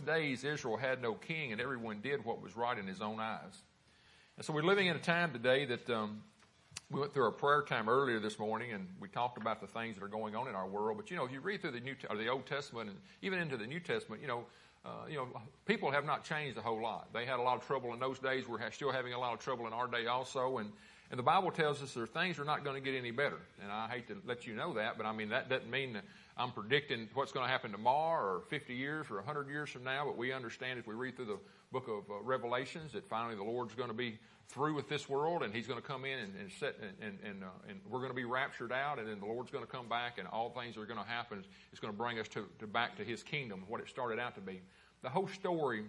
days Israel had no king, and everyone did what was right in his own eyes. And so we're living in a time today that we went through our prayer time earlier this morning, and we talked about the things that are going on in our world. But if you read through the Old Testament and even into the New Testament, people have not changed a whole lot. They had a lot of trouble in those days. We're still having a lot of trouble in our day also. And the Bible tells us that things are not going to get any better. And I hate to let you know that, but I mean, that doesn't mean that I'm predicting what's going to happen tomorrow or 50 years or 100 years from now. But we understand as we read through the book of Revelations that finally the Lord's going to be through with this world, and he's going to come in and we're going to be raptured out, and then the Lord's going to come back, and all things that are going to happen is going to bring us to back to his kingdom, what it started out to be. The whole story,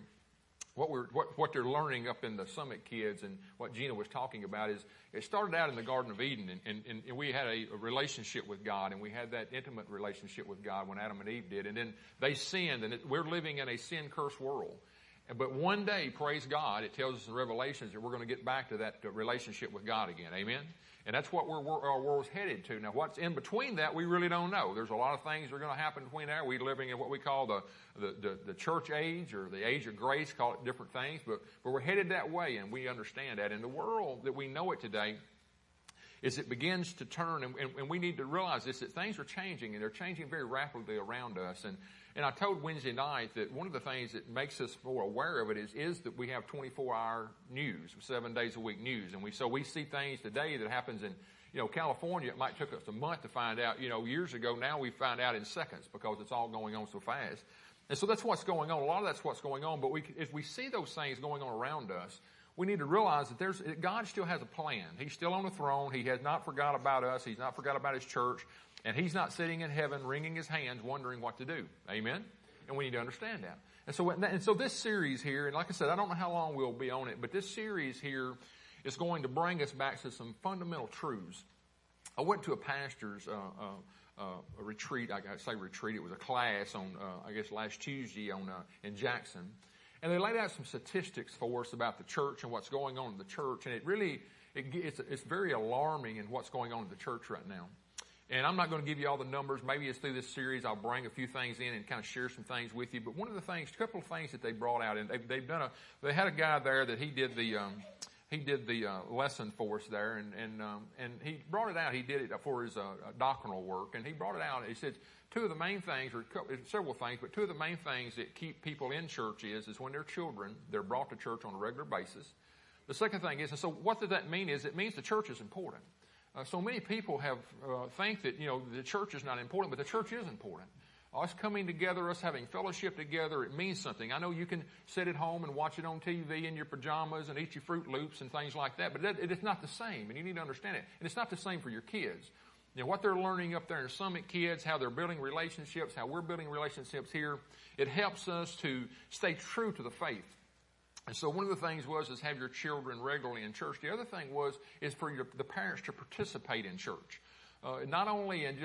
what they're learning up in the Summit Kids and what Gina was talking about is it started out in the Garden of Eden, and we had a relationship with God, and we had that intimate relationship with God when Adam and Eve did, and then they sinned, and we're living in a sin-cursed world. But one day, praise God, it tells us in Revelations that we're going to get back to that relationship with God again. Amen? And that's what our world's headed to. Now, what's in between that, we really don't know. There's a lot of things that are going to happen between there. We're living in what we call the church age or the age of grace, call it different things. But we're headed that way, and we understand that. In the world that we know it today, is it begins to turn, and we need to realize this, that things are changing, and they're changing very rapidly around us. And I told Wednesday night that one of the things that makes us more aware of it is that we have 24-hour news, 7 days a week news. And so we see things today that happens in, California. It might took us a month to find out, years ago. Now we find out in seconds because it's all going on so fast. And so that's what's going on. A lot of that's what's going on. But if we see those things going on around us, we need to realize that God still has a plan. He's still on the throne. He has not forgot about us. He's not forgot about his church. And he's not sitting in heaven wringing his hands wondering what to do. Amen? And we need to understand that. And so this series here, and like I said, I don't know how long we'll be on it, but this series here is going to bring us back to some fundamental truths. I went to a pastor's a retreat. I say retreat. It was a class on, last Tuesday in Jackson. And they laid out some statistics for us about the church and what's going on in the church. And it's very alarming in what's going on in the church right now. And I'm not going to give you all the numbers. Maybe it's through this series I'll bring a few things in and kind of share some things with you. But one of the things, a couple of things that they brought out, and they had a guy there that he did the lesson for us there, and he brought it out. He did it for his doctrinal work, and he brought it out. He said two of the main things, or several things, but two of the main things that keep people in church is when they're children, they're brought to church on a regular basis. The second thing is, and so what does that mean? It means the church is important. So many people think that, the church is not important, but the church is important. Us coming together, us having fellowship together, it means something. I know you can sit at home and watch it on TV in your pajamas and eat your Fruit Loops and things like that, but it's not the same, and you need to understand it. And it's not the same for your kids. What they're learning up there in Summit Kids, how they're building relationships, how we're building relationships here, it helps us to stay true to the faith. And so one of the things is have your children regularly in church. The other thing is for the parents to participate in church. Not only in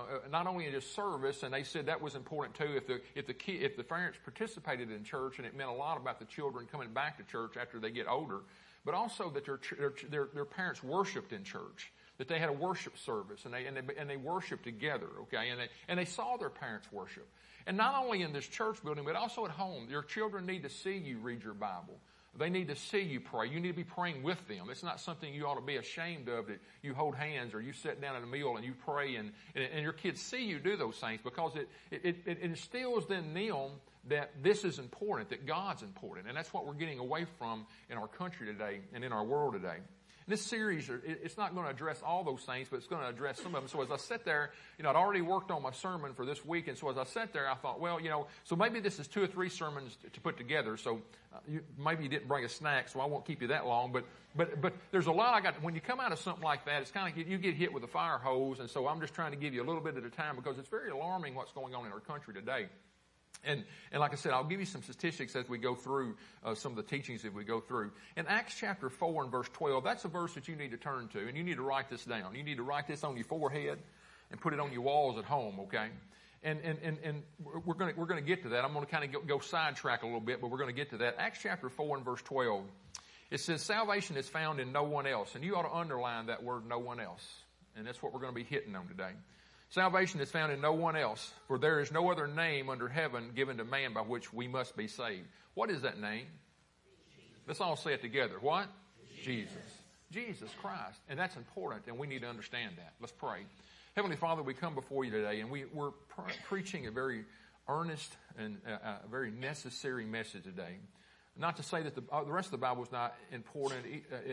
just service, and they said that was important too. If the parents participated in church, and it meant a lot about the children coming back to church after they get older, but also that their parents worshipped in church, that they had a worship service and they worshiped together, okay, and they saw their parents worship. And not only in this church building, but also at home. Your children need to see you read your Bible. They need to see you pray. You need to be praying with them. It's not something you ought to be ashamed of, that you hold hands or you sit down at a meal and you pray and your kids see you do those things, because it instills in them that this is important, that God's important. And that's what we're getting away from in our country today and in our world today. This series, it's not going to address all those things, but it's going to address some of them. So as I sat there, I'd already worked on my sermon for this week, and so as I sat there, I thought, so maybe this is 2 or 3 sermons to put together. So maybe you didn't bring a snack, so I won't keep you that long. But there's a lot I got. When you come out of something like that, it's kind of you get hit with a fire hose, and so I'm just trying to give you a little bit at a time, because it's very alarming what's going on in our country today. And like I said, I'll give you some statistics as we go through some of the teachings that we go through. In Acts chapter 4 and verse 12, that's a verse that you need to turn to, and you need to write this down. You need to write this on your forehead and put it on your walls at home, okay? And we're going to get to that. I'm going to kind of go sidetrack a little bit, but we're going to get to that. Acts chapter 4 and verse 12, it says, salvation is found in no one else. And you ought to underline that word, no one else. And that's what we're going to be hitting on today. Salvation is found in no one else, for there is no other name under heaven given to man by which we must be saved. What is that name? Let's all say it together. What? Jesus. Jesus Christ. And that's important, and we need to understand that. Let's pray. Heavenly Father, we come before you today, and we're preaching a very earnest and a very necessary message today. Not to say that the rest of the Bible is not important,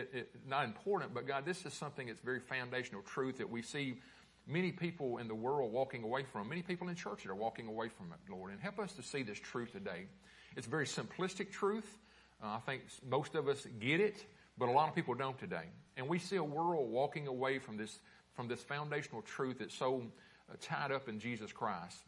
but God, this is something that's very foundational truth that we see many people in the world walking away from. Many people in church that are walking away from it, Lord. And help us to see this truth today. It's a very simplistic truth. I think most of us get it, but a lot of people don't today. And we see a world walking away from this foundational truth that's so tied up in Jesus Christ.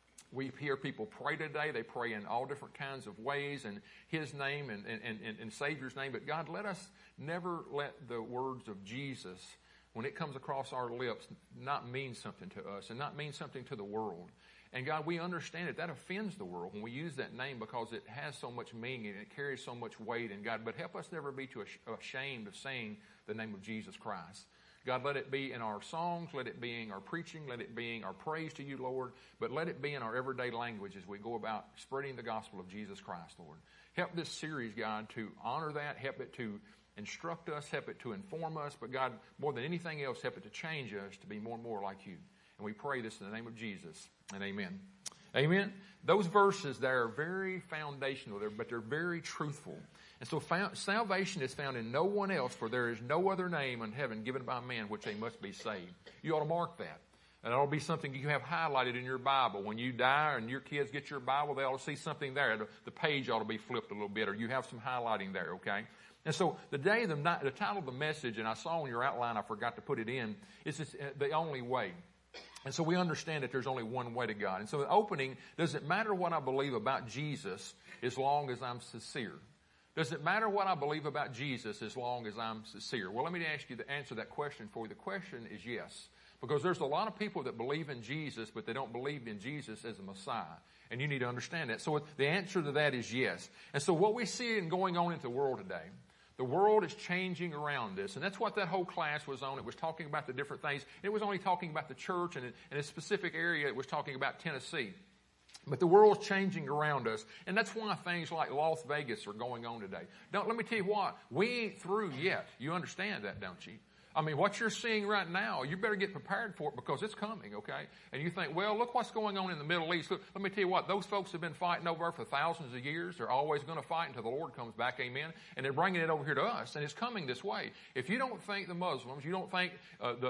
We hear people pray today. They pray in all different kinds of ways in His name and Savior's name. But God, let us never let the words of Jesus, when it comes across our lips, not mean something to us and not mean something to the world. And God, we understand that offends the world when we use that name because it has so much meaning and it carries so much weight. And God, but help us never be too ashamed of saying the name of Jesus Christ. God, let it be in our songs, let it be in our preaching, let it be in our praise to you, Lord, but let it be in our everyday language as we go about spreading the gospel of Jesus Christ, Lord. Help this series, God, to honor that, help it to instruct us, help it to inform us, but God, more than anything else, help it to change us to be more and more like you. And we pray this in the name of Jesus, and amen. Amen. Those verses there are very foundational, but they're very truthful. And so salvation is found in no one else, for there is no other name in heaven given by man which they must be saved. You ought to mark that. And that'll be something you have highlighted in your Bible. When you die and your kids get your Bible, they ought to see something there. The page ought to be flipped a little bit, or you have some highlighting there, okay? And so the title of the message, and I saw in your outline, I forgot to put it in, is the only way. And so we understand that there's only one way to God. And so the opening, does it matter what I believe about Jesus as long as I'm sincere? Does it matter what I believe about Jesus as long as I'm sincere? Well, let me ask you to answer that question for you. The question is yes. Because there's a lot of people that believe in Jesus, but they don't believe in Jesus as a Messiah. And you need to understand that. So the answer to that is yes. And so what we see going on in the world today, the world is changing around us. And that's what that whole class was on. It was talking about the different things. It was only talking about the church, and in a specific area it was talking about Tennessee. But the world's changing around us, and that's why things like Las Vegas are going on today. Let me tell you what, we ain't through yet. You understand that, don't you? I mean, what you're seeing right now, you better get prepared for it because it's coming, okay? And you think, well, look what's going on in the Middle East. Look, let me tell you what, those folks have been fighting over for thousands of years. They're always going to fight until the Lord comes back, amen? And they're bringing it over here to us, and it's coming this way. If you don't think the Muslims, you don't think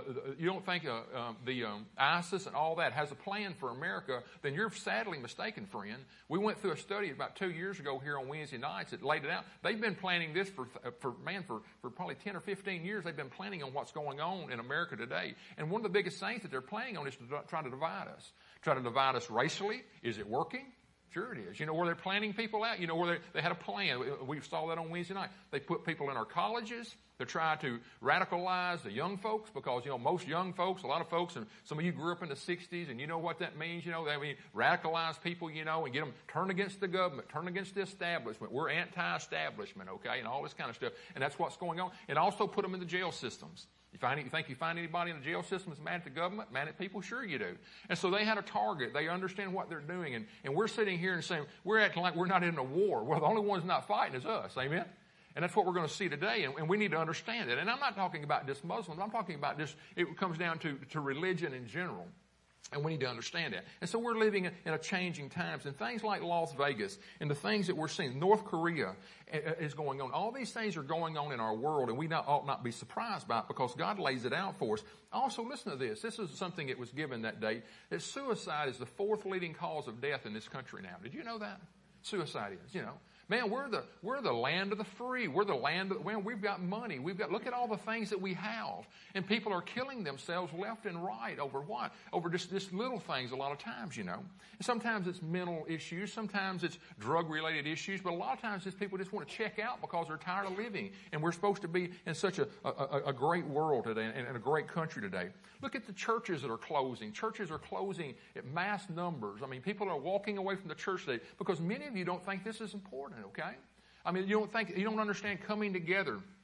ISIS and all that has a plan for America, then you're sadly mistaken, friend. We went through a study about 2 years ago here on Wednesday nights that laid it out. They've been planning this for probably 10 or 15 years. They've been planning on what's going on in America today. And one of the biggest things that they're planning on is to try to divide us. Try to divide us racially. Is it working? Sure it is. You know where they're planning people out? You know where they had a plan. We saw that on Wednesday night. They put people in our colleges. They're trying to radicalize the young folks because, most young folks, a lot of folks, and some of you grew up in the 60s, and you know what that means, they radicalize people, and get them turn against the government, turn against the establishment. We're anti-establishment, okay, and all this kind of stuff. And that's what's going on. And also put them in the jail systems. You think you find anybody in the jail system that's mad at the government, mad at people? Sure you do. And so they had a target. They understand what they're doing. And we're sitting here and saying, we're acting like we're not in a war. Well, the only one's not fighting is us. Amen? And that's what we're going to see today. And we need to understand it. And I'm not talking about just Muslims. I'm talking about just, it comes down to religion in general. And we need to understand that. And so we're living in a changing times. And things like Las Vegas and the things that we're seeing, North Korea is going on. All these things are going on in our world, and we ought not be surprised by it because God lays it out for us. Also, listen to this. This is something that was given that day, that suicide is the fourth leading cause of death in this country now. Did you know that? Suicide is, Man, we're the land of the free. We're the land of, we've got money. Look at all the things that we have. And people are killing themselves left and right over what? Over just little things a lot of times, And sometimes it's mental issues. Sometimes it's drug-related issues. But a lot of times it's people just want to check out because they're tired of living. And we're supposed to be in such a great world today and a great country today. Look at the churches that are closing. Churches are closing at mass numbers. I mean, people are walking away from the church today because many of you don't think this is important. Okay? I mean, you don't understand coming together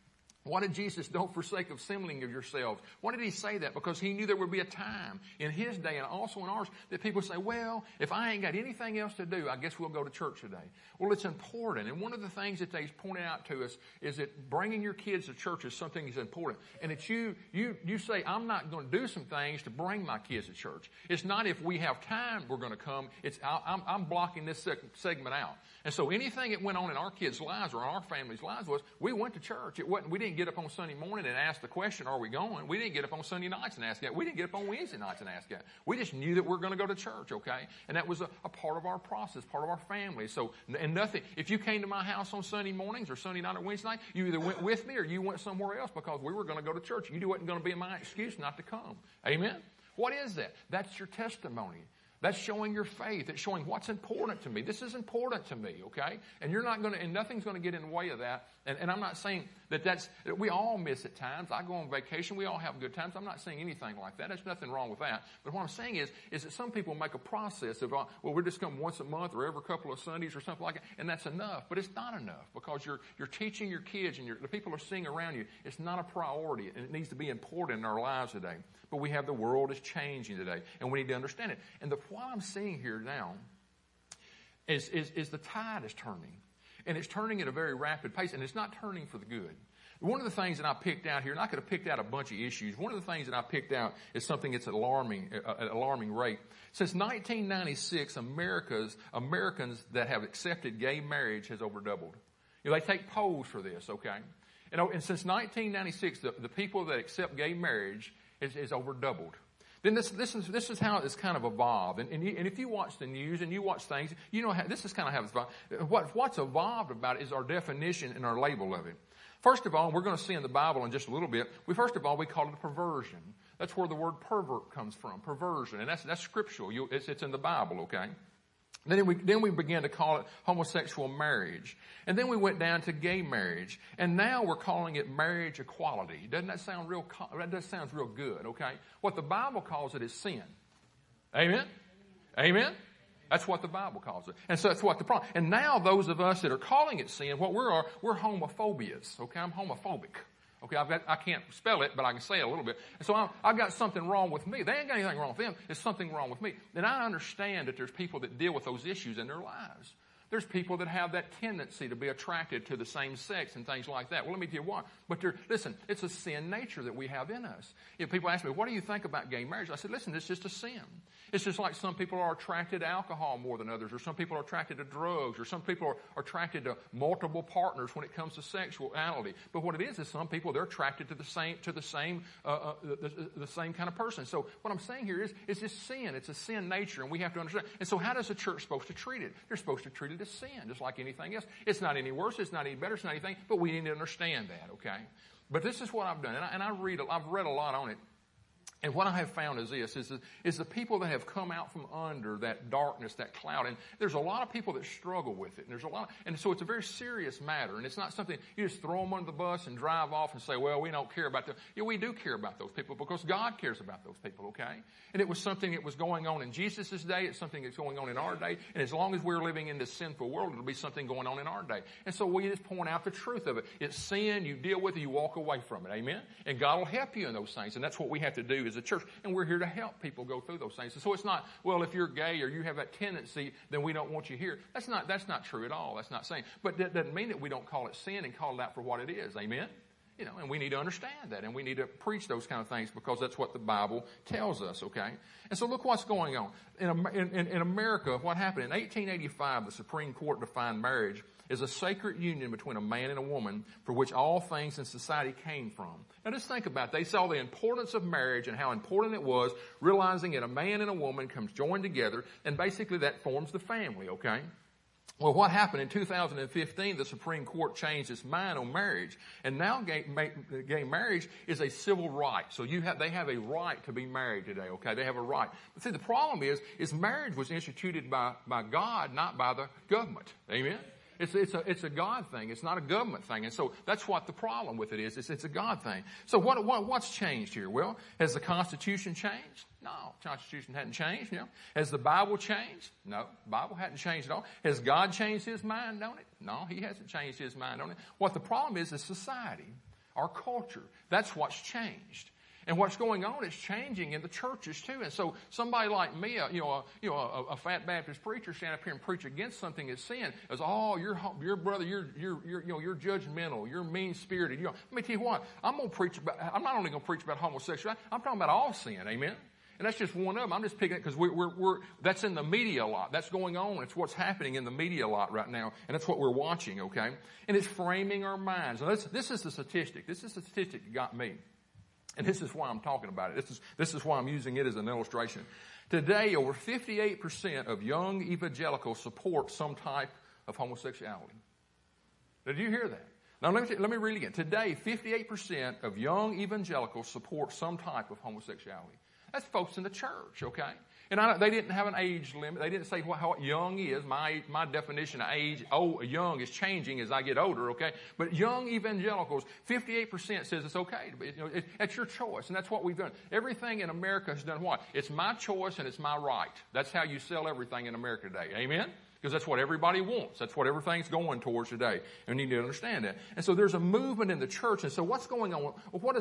Why did Jesus, don't forsake assembling of yourselves? Why did he say that? Because he knew there would be a time in his day and also in ours that people say, well, if I ain't got anything else to do, I guess we'll go to church today. Well, it's important. And one of the things that they point out to us is that bringing your kids to church is something that's important. And it's you say, I'm not going to do some things to bring my kids to church. It's not if we have time we're going to come. It's I'm blocking this segment out. And so anything that went on in our kids' lives or in our family's lives was we went to church. It wasn't, we didn't get up on Sunday morning and ask the question, are we going? We didn't get up on Sunday nights and ask that. We didn't get up on Wednesday nights and ask that. We just knew that we're going to go to church, okay? And that was a part of our process, part of our family. So, and nothing, if you came to my house on Sunday mornings or Sunday night or Wednesday night, you either went with me or you went somewhere else because we were going to go to church. You wasn't going to be my excuse not to come. Amen? What is that? That's your testimony. That's showing your faith. It's showing what's important to me. This is important to me, okay? And you're not going to, and nothing's going to get in the way of that. And I'm not saying that we all miss at times. I go on vacation. We all have good times. I'm not saying anything like that. There's nothing wrong with that. But what I'm saying is that some people make a process of, well, we're just coming once a month or every couple of Sundays or something like that, and that's enough. But it's not enough because you're teaching your kids and the people are seeing around you. It's not a priority, and it needs to be important in our lives today. But we have the world is changing today, and we need to understand it. And what I'm seeing here now is the tide is turning. And it's turning at a very rapid pace, and it's not turning for the good. One of the things that I picked out here, and I could have picked out a bunch of issues, one of the things that I picked out is something that's at an alarming rate. Since 1996, Americans that have accepted gay marriage has over doubled. You know, they take polls for this, okay? And since 1996, the people that accept gay marriage is over doubled. Then this is how it's kind of evolved. And if you watch the news and you watch things, you know how this is kind of how it's evolved. What's evolved about it is our definition and our label of it. First of all, we're going to see in the Bible in just a little bit, we call it a perversion. That's where the word pervert comes from, perversion. And that's scriptural. It's in the Bible, okay? Then we began to call it homosexual marriage. And then we went down to gay marriage. And now we're calling it marriage equality. Doesn't that sound that sounds real good, okay? What the Bible calls it is sin. Amen? Amen? That's what the Bible calls it. And so that's what the problem. And now those of us that are calling it sin, what we're homophobias, okay? I'm homophobic. Okay, I can't spell it, but I can say it a little bit. And so I've got something wrong with me. They ain't got anything wrong with them. There's something wrong with me. And I understand that there's people that deal with those issues in their lives. There's people that have that tendency to be attracted to the same sex and things like that. Well, let me tell you what. But listen, it's a sin nature that we have in us. If people ask me, what do you think about gay marriage? I said, listen, it's just a sin. It's just like some people are attracted to alcohol more than others, or some people are attracted to drugs, or some people are attracted to multiple partners when it comes to sexuality. But what it is some people, they're attracted to the same kind of person. So what I'm saying here is this sin. It's a sin nature, and we have to understand. And so how does the church supposed to treat it? They're supposed to treat it as sin, just like anything else. It's not any worse. It's not any better. It's not anything. But we need to understand that, okay? But this is what I've done, and I've read a lot on it. And what I have found is this, is the people that have come out from under that darkness, that cloud. And there's a lot of people that struggle with it. And so it's a very serious matter. And it's not something you just throw them under the bus and drive off and say, well, we don't care about them. Yeah, we do care about those people because God cares about those people, okay? And it was something that was going on in Jesus' day. It's something that's going on in our day. And as long as we're living in this sinful world, it'll be something going on in our day. And so we just point out the truth of it. It's sin. You deal with it. You walk away from it. Amen? And God will help you in those things. And that's what we have to do as a church. And we're here to help people go through those things. And so it's not, well, if you're gay or you have that tendency, then we don't want you here. That's not true at all. That's not saying. But that doesn't mean that we don't call it sin and call it out for what it is. Amen? You know, and we need to understand that, and we need to preach those kind of things because that's what the Bible tells us, okay? And so look what's going on. In America, what happened? In 1885, the Supreme Court defined marriage as a sacred union between a man and a woman for which all things in society came from. Now just think about it. They saw the importance of marriage and how important it was, realizing that a man and a woman comes joined together, and basically that forms the family, okay? Well, what happened in 2015, the Supreme Court changed its mind on marriage. And now gay marriage is a civil right. So they have a right to be married today, okay? They have a right. But see, the problem is marriage was instituted by God, not by the government. Amen? It's a God thing. It's not a government thing. And so that's what the problem with it is. It's a God thing. So what's changed here? Well, has the Constitution changed? No, the Constitution hadn't changed. You know. Has the Bible changed? No, the Bible hadn't changed at all. Has God changed his mind on it? No, he hasn't changed his mind on it. What the problem is society. our culture. That's what's changed. And what's going on is changing in the churches too. And so somebody like me, a fat Baptist preacher stand up here and preach against something that's sin, is, oh, your brother, you're judgmental, you're mean spirited. Let me tell you what, I'm not only going to preach about homosexuality, I'm talking about all sin. Amen. And that's just one of them. I'm just picking it because that's in the media a lot. That's going on. It's what's happening in the media a lot right now. And that's what we're watching, okay? And it's framing our minds. Now, this is the statistic. This is the statistic that got me. And this is why I'm talking about it. This is why I'm using it as an illustration. Today, over 58% of young evangelicals support some type of homosexuality. Did you hear that? Now, let me read it again. Today, 58% of young evangelicals support some type of homosexuality. That's folks in the church, okay? And they didn't have an age limit. They didn't say how young is. My definition of age, young is changing as I get older, okay? But young evangelicals, 58% says it's okay. It's your choice, and that's what we've done. Everything in America has done what? It's my choice and it's my right. That's how you sell everything in America today. Amen? Because that's what everybody wants. That's what everything's going towards today. And you need to understand that. And so there's a movement in the church. And so what's going on?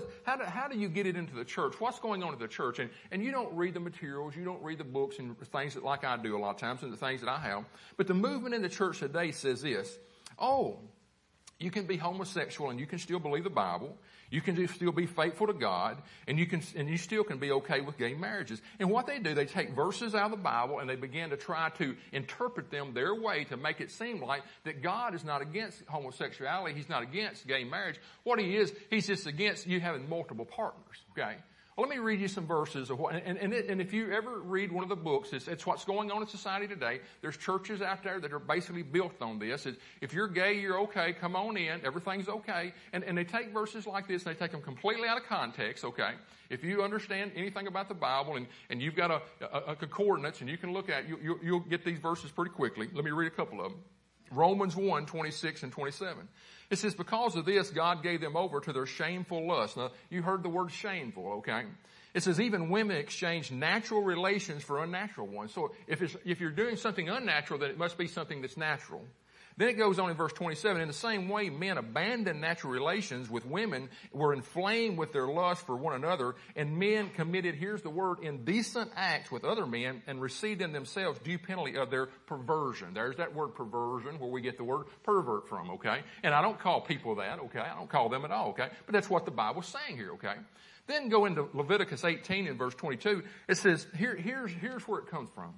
How do you get it into the church? What's going on in the church? And you don't read the materials. You don't read the books and things that like I do a lot of times and the things that I have. But the movement in the church today says this. Oh, you can be homosexual and you can still believe the Bible. You can still be faithful to God, and you still can be okay with gay marriages. And what they do, they take verses out of the Bible and they begin to try to interpret them their way to make it seem like that God is not against homosexuality. He's not against gay marriage. What he is, he's just against you having multiple partners. Okay. Well, let me read you some verses of what, and if you ever read one of the books, it's what's going on in society today. There's churches out there that are basically built on this. If you're gay, you're okay. Come on in. Everything's okay. And they take verses like this and they take them completely out of context, okay? If you understand anything about the Bible and you've got a coordinates and you can look at, you'll get these verses pretty quickly. Let me read a couple of them. Romans 1, 26 and 27. It says, because of this, God gave them over to their shameful lust. Now, you heard the word shameful, okay? It says, even women exchange natural relations for unnatural ones. So if you're doing something unnatural, then it must be something that's natural. Then it goes on in verse 27, in the same way, men abandoned natural relations with women, were inflamed with their lust for one another, and men committed, here's the word, indecent acts with other men, and received in themselves due penalty of their perversion. There's that word perversion, where we get the word pervert from, okay? And I don't call people that, okay? I don't call them at all, okay? But that's what the Bible's saying here, okay? Then go into Leviticus 18 in verse 22. It says, here's where it comes from.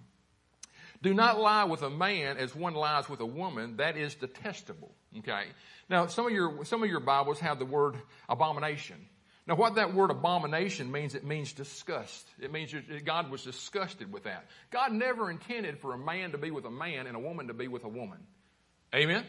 Do not lie with a man as one lies with a woman. That is detestable. Okay. Now, some of your Bibles have the word abomination. Now, what that word abomination means, it means disgust. It means God was disgusted with that. God never intended for a man to be with a man and a woman to be with a woman. Amen?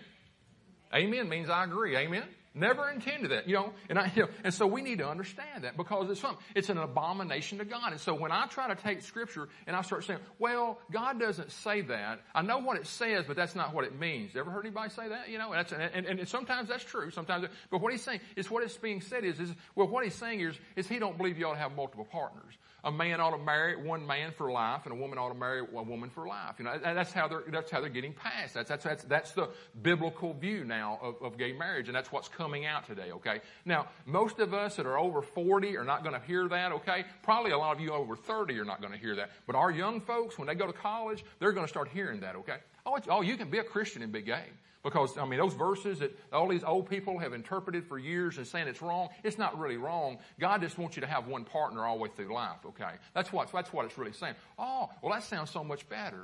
Amen means I agree. Amen? Never intended that, and so we need to understand that because it's an abomination to God. And so when I try to take Scripture and I start saying, well, God doesn't say that. I know what it says, but that's not what it means. Ever heard anybody say that? And sometimes that's true. But what he's saying is what is being said is what he's saying is he don't believe you ought to have multiple partners. A man ought to marry one man for life, and a woman ought to marry a woman for life. That's how they're getting past. That's the biblical view now of gay marriage, and that's what's coming out today. Okay. Now, most of us that are over 40 are not going to hear that. Okay. Probably a lot of you over 30 are not going to hear that. But our young folks, when they go to college, they're going to start hearing that. Okay. Oh, you can be a Christian and be gay. Because, those verses that all these old people have interpreted for years and saying it's wrong, it's not really wrong. God just wants you to have one partner all the way through life, okay? That's what it's really saying. Oh, well, that sounds so much better,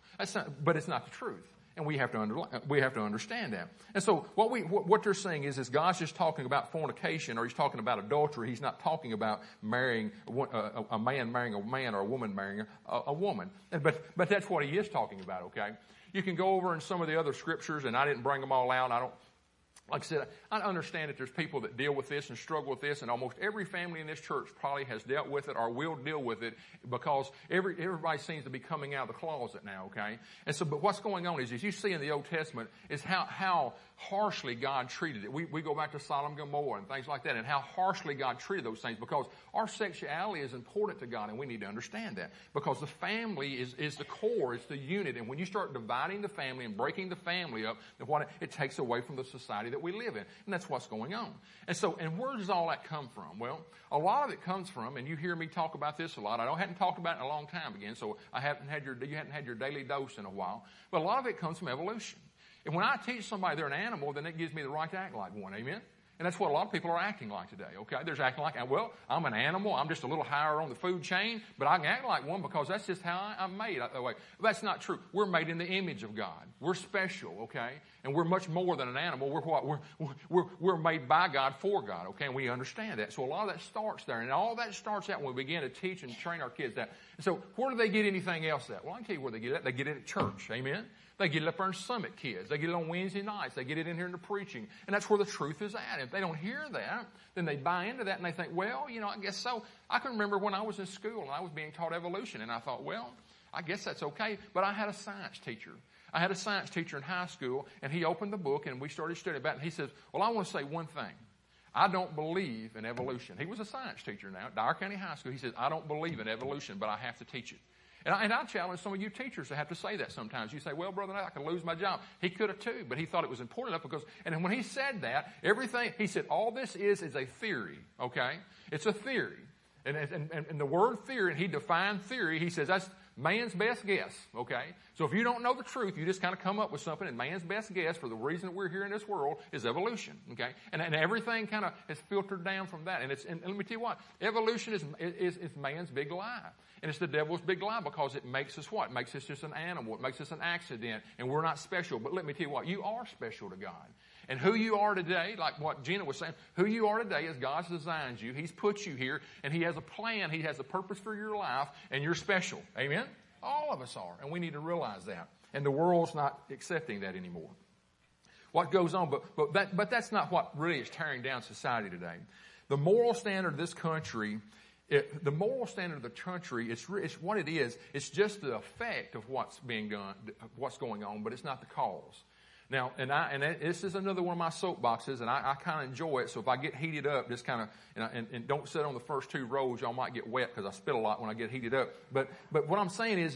but it's not the truth. And we have to understand that. And so what they're saying is God's just talking about fornication, or he's talking about adultery. He's not talking about marrying a man marrying a man or a woman marrying a woman. But that's what he is talking about, okay? You can go over in some of the other scriptures, and I didn't bring them all out. Like I said, I understand that there's people that deal with this and struggle with this, and almost every family in this church probably has dealt with it or will deal with it because everybody seems to be coming out of the closet now, okay? And so, but what's going on is you see in the Old Testament is how harshly God treated it. We go back to Sodom and Gomorrah and things like that, and how harshly God treated those things because our sexuality is important to God, and we need to understand that because the family is the core, it's the unit, and when you start dividing the family and breaking the family up, it takes away from the society that we live in. And that's what's going on. And where does all that come from? Well, a lot of it comes from, and you hear me talk about this a lot. I hadn't talked about it in a long time again, so you hadn't had your daily dose in a while. But a lot of it comes from evolution. And when I teach somebody they're an animal, then it gives me the right to act like one. Amen? And that's what a lot of people are acting like today, okay? They're acting like, well, I'm an animal. I'm just a little higher on the food chain, but I can act like one because that's just how I'm made that way. That's not true. We're made in the image of God. We're special, okay? And we're much more than an animal. We're what? We're made by God for God, okay? And we understand that. So a lot of that starts there. And all that starts out when we begin to teach and train our kids that. And so where do they get anything else at? Well, I can tell you where they get it. They get it at church, amen? They get it up there in Summit Kids. They get it on Wednesday nights. They get it in here in the preaching. And that's where the truth is at. If they don't hear that, then they buy into that and they think, well, I guess so. I can remember when I was in school and I was being taught evolution. And I thought, well, I guess that's okay. But I had a science teacher. I had a science teacher in high school, and he opened the book and we started studying about it. And he says, well, I want to say one thing. I don't believe in evolution. He was a science teacher now at Dyer County High School. He says, I don't believe in evolution, but I have to teach it. And I challenge some of you teachers to have to say that sometimes. You say, well, Brother, I could lose my job. He could have too, but he thought it was important enough because, and when he said that, he said, all this is a theory, okay? It's a theory. And the word theory, and he defined theory, he says that's man's best guess, okay? So if you don't know the truth, you just kind of come up with something, and man's best guess for the reason that we're here in this world is evolution, okay? And everything kind of is filtered down from that. And let me tell you what, evolution is man's big lie. And it's the devil's big lie because it makes us what? It makes us just an animal. It makes us an accident, and we're not special. But let me tell you what, you are special to God. And who you are today, like what Gina was saying, who you are today is God's designed you. He's put you here, and He has a plan. He has a purpose for your life, and you're special. Amen? All of us are, and we need to realize that. And the world's not accepting that anymore. What goes on, but that's not what really is tearing down society today. The moral standard of this country, the moral standard of the country, it's what it is. It's just the effect of what's being done, what's going on, but it's not the cause. Now, and this is another one of my soapboxes, and I kind of enjoy it. So if I get heated up, just kind of and don't sit on the first two rows. Y'all might get wet because I spit a lot when I get heated up. But what I'm saying is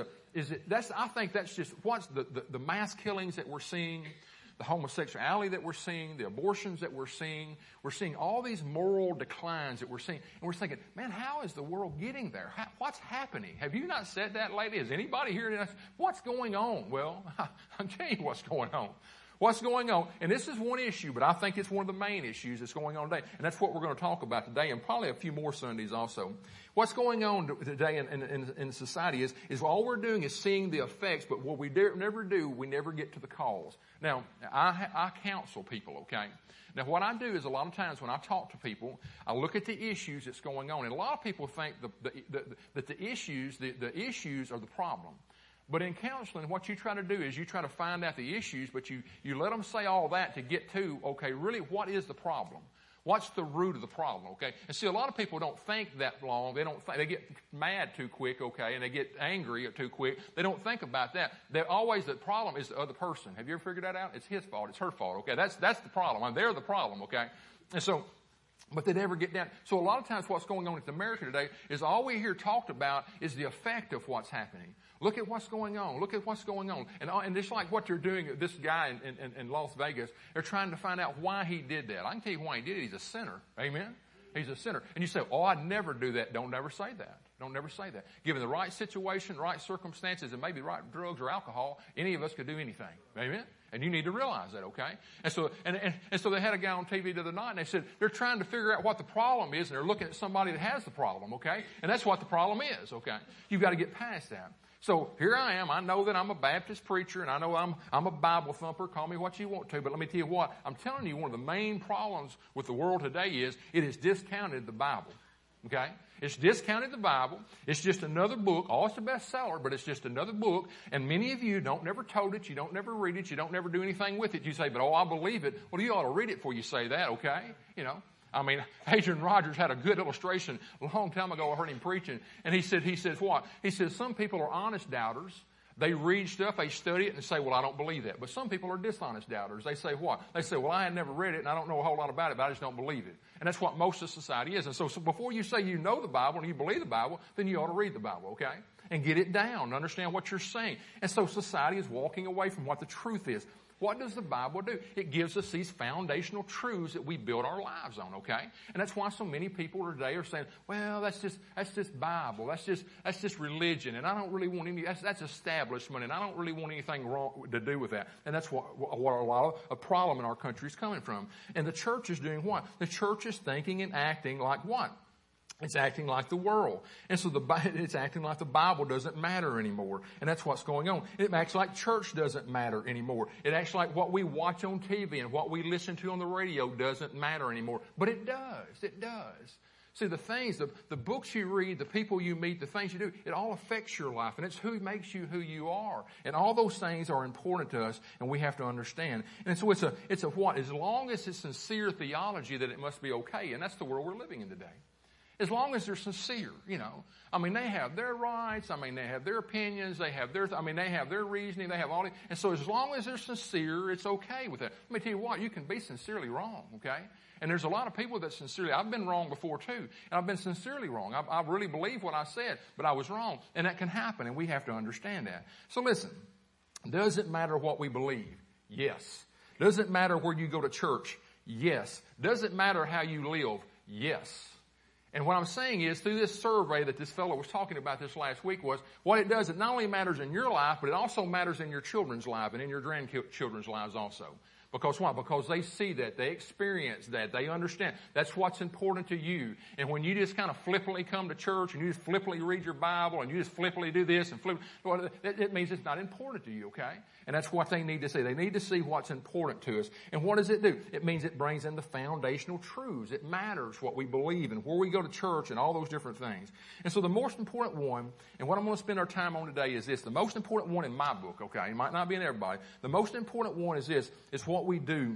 I think that's just what's the mass killings that we're seeing, the homosexuality that we're seeing, the abortions that we're seeing. We're seeing all these moral declines that we're seeing. And we're thinking, man, how is the world getting there? What's happening? Have you not said that lately? Has anybody here? What's going on? Well, I'll tell you what's going on. What's going on? And this is one issue, but I think it's one of the main issues that's going on today. And that's what we're going to talk about today and probably a few more Sundays also. What's going on today in society is all we're doing is seeing the effects, but what we never do, we never get to the cause. Now, I counsel people, okay? Now, what I do is a lot of times when I talk to people, I look at the issues that's going on. And a lot of people think that the issues are the problem. But in counseling, what you try to do is you try to find out the issues, but you let them say all that to get to, okay, really, what is the problem? What's the root of the problem, okay? And see, a lot of people don't think that long. They get mad too quick, okay, and they get angry too quick. They don't think about that. The problem is the other person. Have you ever figured that out? It's his fault. It's her fault, okay? That's the problem. They're the problem, okay? And so, but they never get down. So a lot of times what's going on in America today is all we hear talked about is the effect of what's happening. Look at what's going on. Look at what's going on. And just like what they're doing, this guy in Las Vegas, they're trying to find out why he did that. I can tell you why he did it. He's a sinner. Amen? He's a sinner. And you say, oh, I'd never do that. Don't never say that. Don't never say that. Given the right situation, right circumstances, and maybe right drugs or alcohol, any of us could do anything. Amen? And you need to realize that, okay? And so they had a guy on TV the other night, and they said they're trying to figure out what the problem is, and they're looking at somebody that has the problem, okay? And that's what the problem is, okay? You've got to get past that. So here I am. I know that I'm a Baptist preacher, and I know I'm a Bible thumper. Call me what you want to, but let me tell you what. I'm telling you, one of the main problems with the world today is it has discounted the Bible, okay? It's discounted the Bible. It's just another book. Oh, it's a bestseller, but it's just another book. And many of you don't never told it. You don't never read it. You don't never do anything with it. You say, but I believe it. Well, you ought to read it before you say that, okay? You know. I mean, Adrian Rogers had a good illustration a long time ago. I heard him preaching, and he says what? He says some people are honest doubters. They read stuff, they study it, and say, well, I don't believe that. But some people are dishonest doubters. They say what? They say, well, I had never read it, and I don't know a whole lot about it, but I just don't believe it. And that's what most of society is. And so before you say you know the Bible and you believe the Bible, then you ought to read the Bible, okay? And get it down, understand what you're saying. And so society is walking away from what the truth is. What does the Bible do? It gives us these foundational truths that we build our lives on, okay? And that's why so many people today are saying, well, that's just Bible. That's just religion. And I don't really want that's establishment. And I don't really want anything wrong to do with that. And that's what a lot of a problem in our country is coming from. And the church is doing what? The church is thinking and acting like what? It's acting like the world. And so it's acting like the Bible doesn't matter anymore. And that's what's going on. It acts like church doesn't matter anymore. It acts like what we watch on TV and what we listen to on the radio doesn't matter anymore. But it does. It does. See, the things, the books you read, the people you meet, the things you do, it all affects your life. And it's who makes you who you are. And all those things are important to us, and we have to understand. And so it's a what? As long as it's sincere theology, that it must be okay. And that's the world we're living in today. As long as they're sincere, you know. I mean, they have their rights. I mean, they have their opinions. They have their reasoning. They have all the, and so as long as they're sincere, it's okay with that. Let me tell you what, you can be sincerely wrong, okay? And there's a lot of people that sincerely, I've been wrong before too. And I've been sincerely wrong. I really believe what I said, but I was wrong. And that can happen, and we have to understand that. So listen, does it matter what we believe? Yes. Does it matter where you go to church? Yes. Does it matter how you live? Yes. And what I'm saying is, through this survey that this fellow was talking about this last week, was what it does, it not only matters in your life, but it also matters in your children's life and in your grandchildren's lives also. Because why? Because they see that, they experience that, they understand. That's what's important to you. And when you just kind of flippantly come to church and you just flippantly read your Bible and you just flippantly do this and it means it's not important to you, okay? And that's what they need to see. They need to see what's important to us. And what does it do? It means it brings in the foundational truths. It matters what we believe and where we go to church and all those different things. And so the most important one, and what I'm going to spend our time on today is this. The most important one in my book, okay? It might not be in everybody. The most important one is this. It's what we do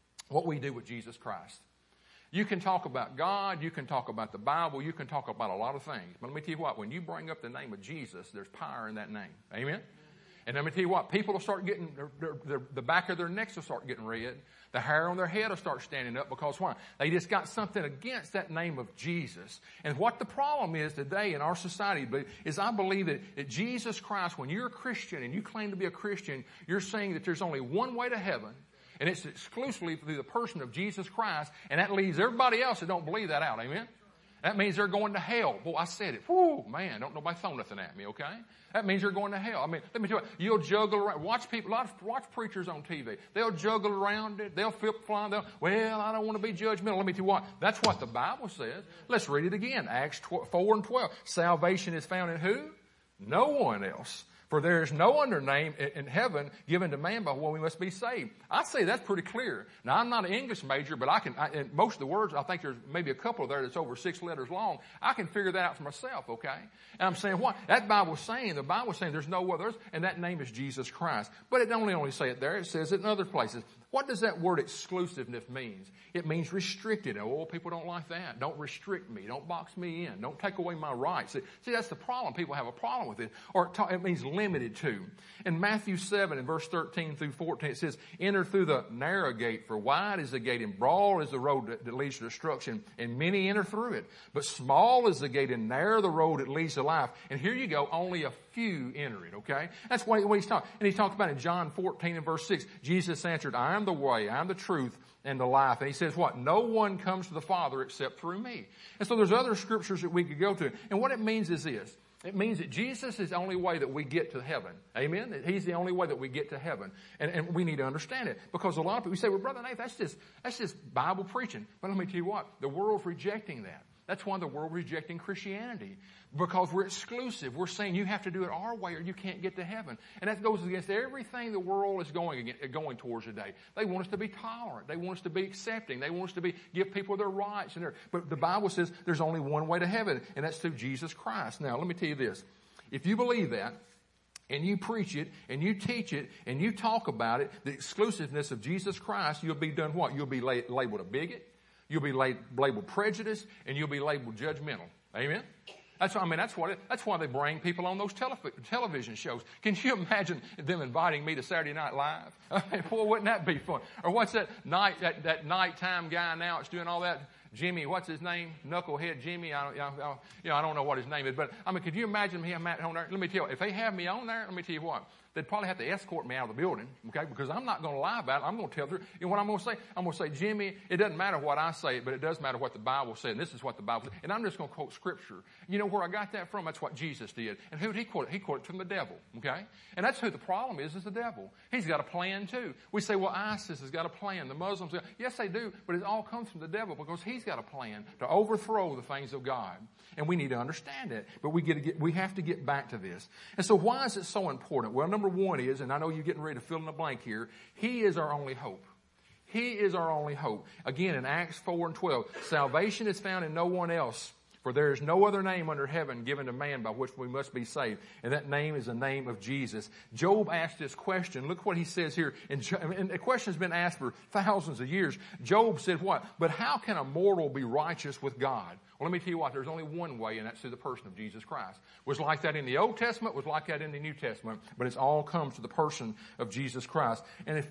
with Jesus Christ. You can talk about God, you can talk about the Bible, you can talk about a lot of things. But let me tell you what, when you bring up the name of Jesus, there's power in that name. Amen? And let me tell you what, people will start getting, the back of their necks will start getting red. The hair on their head will start standing up because why? They just got something against that name of Jesus. And what the problem is today in our society is I believe that Jesus Christ, when you're a Christian and you claim to be a Christian, you're saying that there's only one way to heaven. And it's exclusively through the person of Jesus Christ. And that leaves everybody else that don't believe that out. Amen? That means they're going to hell. Boy, I said it. Whoo, man, don't nobody throw nothing at me, okay? That means they're going to hell. I mean, let me tell you, you'll juggle around. Watch preachers on TV. They'll juggle around it. They'll flip-flop. Well, I don't want to be judgmental. Let me tell you what. That's what the Bible says. Let's read it again. Acts 4 and 12. Salvation is found in who? No one else. For there is no other name in heaven given to man by what we must be saved. I say that's pretty clear. Now, I'm not an English major, but and most of the words, I think there's maybe a couple there that's over 6 letters long. I can figure that out for myself, okay? And I'm saying what? The Bible's saying there's no others, and that name is Jesus Christ. But it don't only say it there, it says it in other places. What does that word exclusiveness mean? It means restricted. Oh, people don't like that. Don't restrict me. Don't box me in. Don't take away my rights. See, that's the problem. People have a problem with it. Or it means limited to. In Matthew 7 and verse 13 through 14, it says, enter through the narrow gate, for wide is the gate and broad is the road that leads to destruction, and many enter through it. But small is the gate and narrow the road that leads to life. And here you go, only a few enter it, okay? That's what he's talking. And he talks about in John 14 and verse 6, Jesus answered, I am the way, I am the truth, and the life. And he says what? No one comes to the Father except through me. And so there's other scriptures that we could go to. And what it means is this. It means that Jesus is the only way that we get to heaven. Amen? He's the only way that we get to heaven. And we need to understand it. Because a lot of people say, well, Brother Nate, that's just Bible preaching. But let me tell you what. The world's rejecting that. That's why the world rejecting Christianity. Because we're exclusive. We're saying you have to do it our way or you can't get to heaven. And that goes against everything the world is going towards today. They want us to be tolerant. They want us to be accepting. They want us to give people their rights. But the Bible says there's only one way to heaven, and that's through Jesus Christ. Now, let me tell you this. If you believe that, and you preach it, and you teach it, and you talk about it, the exclusiveness of Jesus Christ, you'll be done what? You'll be labeled a bigot. You'll be labeled prejudiced, and you'll be labeled judgmental. Amen? That's why they bring people on those television shows. Can you imagine them inviting me to Saturday Night Live? Boy, wouldn't that be fun? Or what's that nighttime guy now that's doing all that? Jimmy, what's his name? Knucklehead Jimmy. I don't know what his name is, but could you imagine me on there? Let me tell you, if they have me on there, let me tell you what. they'd probably have to escort me out of the building, okay, because I'm not going to lie about it. I'm going to tell them. You know what I'm going to say? I'm going to say, Jimmy, it doesn't matter what I say, but it does matter what the Bible said, and this is what the Bible said. And I'm just going to quote Scripture. You know where I got that from? That's what Jesus did. And who did he quote it? He quoted it from the devil, okay? And that's who the problem is the devil. He's got a plan too. We say, well, ISIS has got a plan. The Muslims, yes, they do, but it all comes from the devil because he's got a plan to overthrow the things of God. And we need to understand it. But we have to get back to this. And so why is it so important? Well, number one is, and I know you're getting ready to fill in the blank here, he is our only hope. He is our only hope. Again, in Acts 4:12, salvation is found in no one else, for there is no other name under heaven given to man by which we must be saved. And that name is the name of Jesus. Job asked this question. Look what he says here. And the question has been asked for thousands of years. Job said what? But how can a mortal be righteous with God? Well, let me tell you what. There's only one way, and that's through the person of Jesus Christ. It was like that in the Old Testament. It was like that in the New Testament. But it's all comes to the person of Jesus Christ. And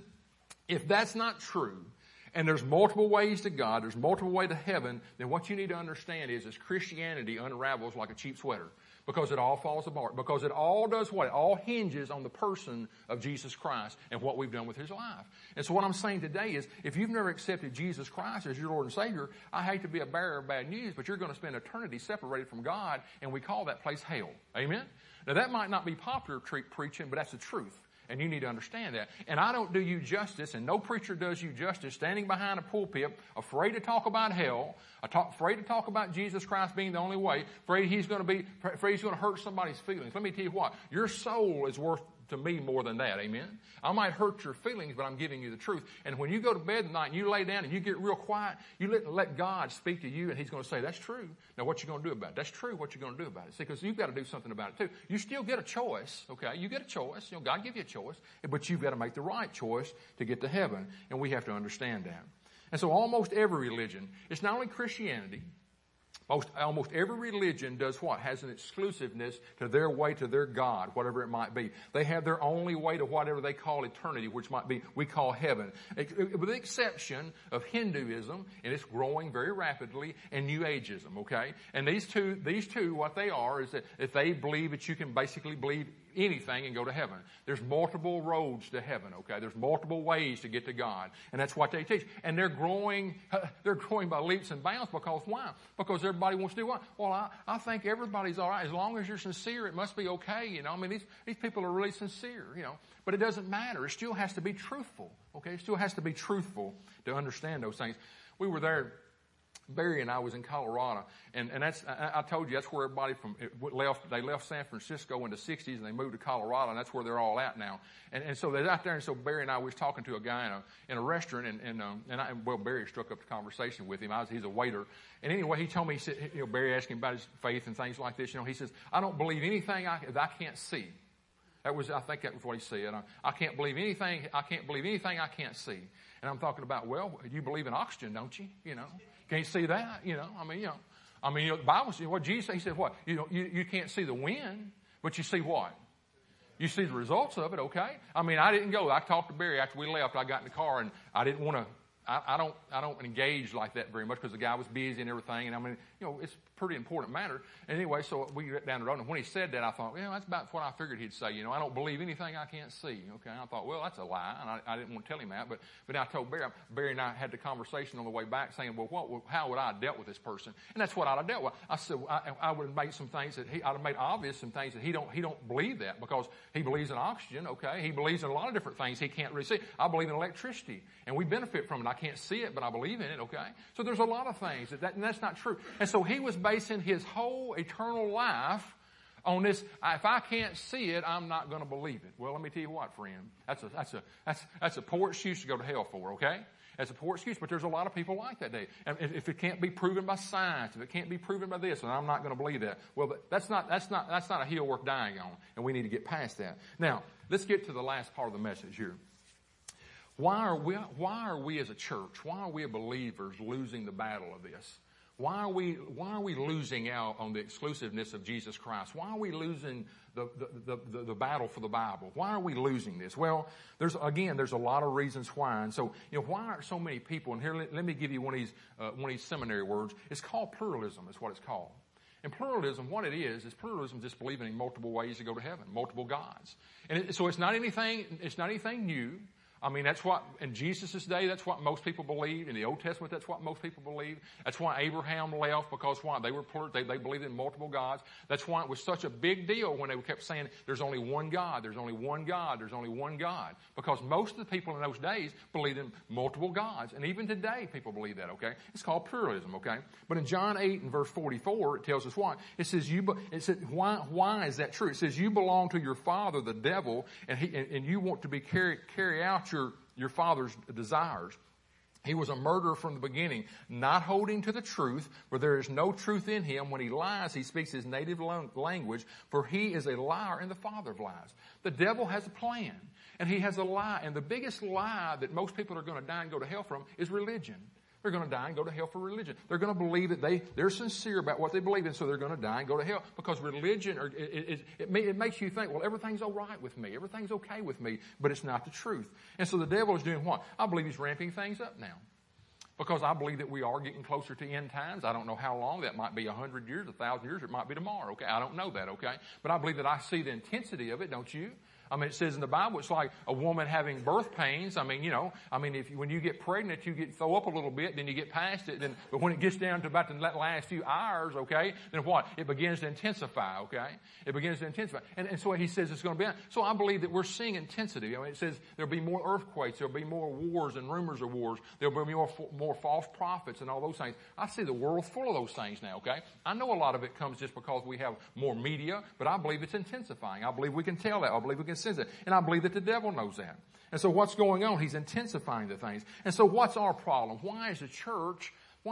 if that's not true, and there's multiple ways to God, there's multiple ways to heaven, then what you need to understand is Christianity unravels like a cheap sweater. Because it all falls apart. Because it all does what? It all hinges on the person of Jesus Christ and what we've done with his life. And so what I'm saying today is, if you've never accepted Jesus Christ as your Lord and Savior, I hate to be a bearer of bad news, but you're going to spend eternity separated from God, and we call that place hell. Amen? Now that might not be popular preaching, but that's the truth. And you need to understand that. And I don't do you justice, and no preacher does you justice, standing behind a pulpit, afraid to talk about hell, afraid to talk about Jesus Christ being the only way, afraid he's going to hurt somebody's feelings. Let me tell you what, your soul is worth to me more than that, amen? I might hurt your feelings, but I'm giving you the truth. And when you go to bed at night and you lay down and you get real quiet, you let God speak to you, and he's going to say, that's true. Now what you going to do about it? That's true. What you going to do about it? See, because you've got to do something about it too. You still get a choice, okay? You get a choice. You know, God give you a choice, but you've got to make the right choice to get to heaven, and we have to understand that. And so almost every religion, it's not only Christianity, almost every religion does what? Has an exclusiveness to their way to their God, whatever it might be. They have their only way to whatever they call eternity, which might be, we call heaven. With the exception of Hinduism, and it's growing very rapidly, and New Ageism, okay? And these two, what they are is that if they believe that you can basically believe anything and go to heaven. There's multiple roads to heaven, okay? There's multiple ways to get to God. And that's what they teach. And they're growing by leaps and bounds because why? Because everybody wants to do what? Well, I think everybody's all right. As long as you're sincere, it must be okay, you know. I mean, these people are really sincere, you know. But it doesn't matter. It still has to be truthful, okay? It still has to be truthful to understand those things. We were there. Barry and I was in Colorado, and I told you that's where everybody they left San Francisco in the 60s and they moved to Colorado, and that's where they're all at now. And so they're out there, and so Barry and I was talking to a guy in a restaurant, and Barry struck up the conversation with him. He's a waiter. And anyway, he told me, he said, you know, Barry asked him about his faith and things like this. You know, he says, I don't believe anything that I can't see. I think that was what he said. I can't believe anything I can't see. And I'm talking about, well, you believe in oxygen, don't you? You know. Can't see that, you know. The Bible says what Jesus said. He said what? You can't see the wind, but you see what? You see the results of it, okay? I mean, I didn't go. I talked to Barry after we left. I got in the car and I didn't want to. I don't engage like that very much because the guy was busy and everything. And I mean, you know, it's a pretty important matter. And anyway, so we got down the road, and when he said that, I thought, well, that's about what I figured he'd say. You know, I don't believe anything I can't see. Okay, and I thought, well, that's a lie, and I didn't want to tell him that. But I told Barry and I had the conversation on the way back, saying, well, how would I have dealt with this person? And that's what I'd have dealt with. I said, I would have made some things that I'd have made obvious some things that he don't believe that because he believes in oxygen. Okay, he believes in a lot of different things he can't really see. I believe in electricity, and we benefit from it. I can't see it, but I believe in it. Okay, so there's a lot of things and that's not true. And so he was basing his whole eternal life on this. If I can't see it, I'm not going to believe it. Well, let me tell you what, friend. That's a poor excuse to go to hell for. Okay, that's a poor excuse. But there's a lot of people like that day. And if it can't be proven by science, if it can't be proven by this, then I'm not going to believe that. Well, that's not a hill worth dying on, and we need to get past that. Now, let's get to the last part of the message here. Why are we as a church? Why are we as believers losing the battle of this? Why are we losing out on the exclusiveness of Jesus Christ? Why are we losing the battle for the Bible? Why are we losing this? Well, there's a lot of reasons why. And so, you know, why are so many people? And here, let me give you one of these seminary words. It's called pluralism. Is what it's called. And pluralism, what it is pluralism just believing in multiple ways to go to heaven, multiple gods. And so it's not anything new. I mean, that's what, in Jesus' day, that's what most people believed. In the Old Testament, that's what most people believed. That's why Abraham left, because why? They believed in multiple gods. That's why it was such a big deal when they kept saying, there's only one God, there's only one God, there's only one God. Because most of the people in those days believed in multiple gods. And even today, people believe that, okay? It's called pluralism, okay? But in John 8 and verse 44, it tells us what? It says, why is that true? It says, you belong to your father, the devil, and you want to carry out your father's desires. He was a murderer from the beginning, not holding to the truth, for there is no truth in him. When he lies, he speaks his native language, for he is a liar and the father of lies. The devil has a plan, and he has a lie. And the biggest lie that most people are going to die and go to hell from is religion. They're going to die and go to hell for religion. They're going to believe that they're sincere about what they believe in, so they're going to die and go to hell. Because religion, it makes you think, well, everything's all right with me. Everything's okay with me. But it's not the truth. And so the devil is doing what? I believe he's ramping things up now. Because I believe that we are getting closer to end times. I don't know how long. That might be 100 years, 1,000 years. It might be tomorrow, okay? I don't know that, okay? But I believe that I see the intensity of it, don't you? I mean, it says in the Bible, it's like a woman having birth pains. I mean, when you get pregnant, throw up a little bit, then you get past it. But when it gets down to about the last few hours, okay, then what? It begins to intensify, okay? It begins to intensify. And so he says it's going to be. So I believe that we're seeing intensity. I mean, it says there'll be more earthquakes, there'll be more wars and rumors of wars, there'll be more false prophets and all those things. I see the world full of those things now, okay? I know a lot of it comes just because we have more media, but I believe it's intensifying. I believe we can tell that. I believe we can sense it. And I believe that the devil knows that. And so what's going on? He's intensifying the things. And so what's our problem? Why is the church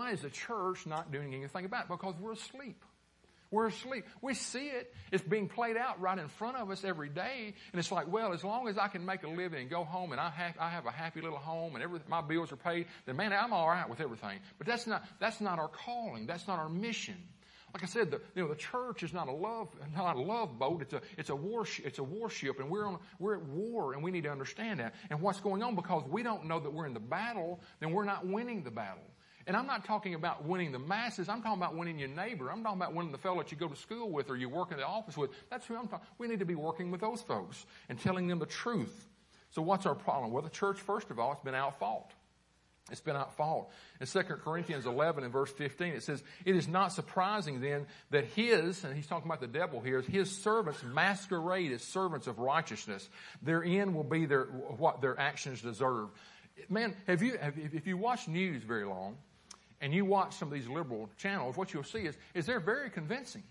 not doing anything about it? Because we're asleep. We're asleep. We see it. It's being played out right in front of us every day. And it's like, well, as long as I can make a living and go home and I have a happy little home and my bills are paid, then man, I'm all right with everything. But that's not our calling. That's not our mission. Like I said, the church is not a love boat. It's a warship, and we're at war, and we need to understand that. And what's going on, because we don't know that we're in the battle, then we're not winning the battle. And I'm not talking about winning the masses. I'm talking about winning your neighbor. I'm talking about winning the fellow that you go to school with or you work in the office with. That's who I'm talking. We need to be working with those folks and telling them the truth. So what's our problem? Well, the church, first of all, it's been out fought. It's been out fought. In 2 Corinthians 11 and verse 15, it says, it is not surprising then that and he's talking about the devil here, his servants masquerade as servants of righteousness. Their end will be what their actions deserve. Man, if you watch news very long, and you watch some of these liberal channels, what you'll see is they're very convincing.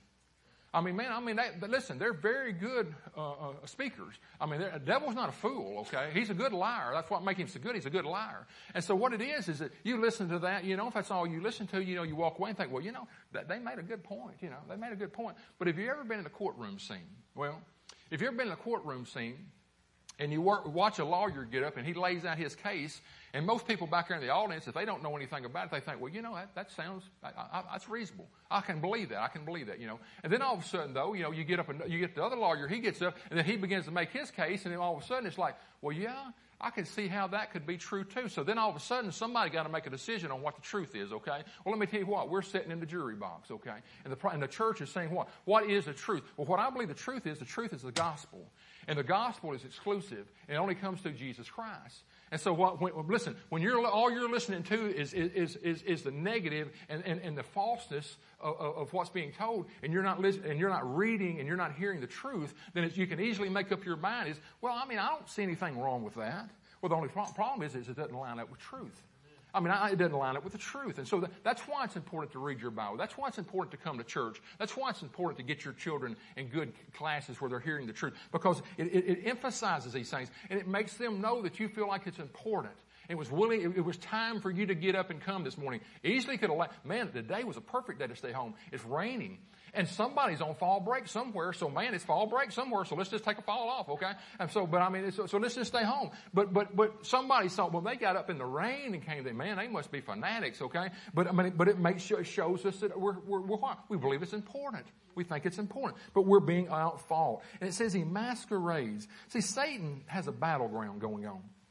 Listen, they're very good speakers. I mean, the devil's not a fool, okay? He's a good liar. That's what makes him so good. He's a good liar. And so what it is that you listen to that, if that's all you listen to, you walk away and think, well, they made a good point, they made a good point. But have you ever been in a courtroom scene? Well, if you've ever been in a courtroom scene, and you watch a lawyer get up and he lays out his case, and most people back there in the audience, if they don't know anything about it, they think, well, that sounds, that's reasonable. I can believe that. And then all of a sudden, though, you get up and you get the other lawyer, he gets up, and then he begins to make his case, and then all of a sudden it's like, well, yeah, I can see how that could be true too. So then all of a sudden somebody got to make a decision on what the truth is, okay? Well, let me tell you what, we're sitting in the jury box, okay? And the church is saying what? What is the truth? Well, what I believe the truth is the gospel. And the gospel is exclusive. And it only comes through Jesus Christ. And so listen, when all you're listening to is the negative and the falseness of what's being told, and you're not listening, and you're not reading, and you're not hearing the truth, then you can easily make up your mind I don't see anything wrong with that. Well, the only problem is it doesn't line up with truth. It doesn't line up with the truth. And so that's why it's important to read your Bible. That's why it's important to come to church. That's why it's important to get your children in good classes where they're hearing the truth. Because it emphasizes these things, and it makes them know that you feel like it's important. It was time for you to get up and come this morning. Easily could have man, today was a perfect day to stay home. It's raining. And somebody's on fall break somewhere, so man, it's fall break somewhere, so let's just take a fall off, okay? And so, so let's just stay home. But somebody thought, well, they got up in the rain and came there. Man, they must be fanatics, okay? But it shows us that we're what? We believe it's important. We think it's important, but we're being outfought. And it says he masquerades. See, Satan has a battleground going on.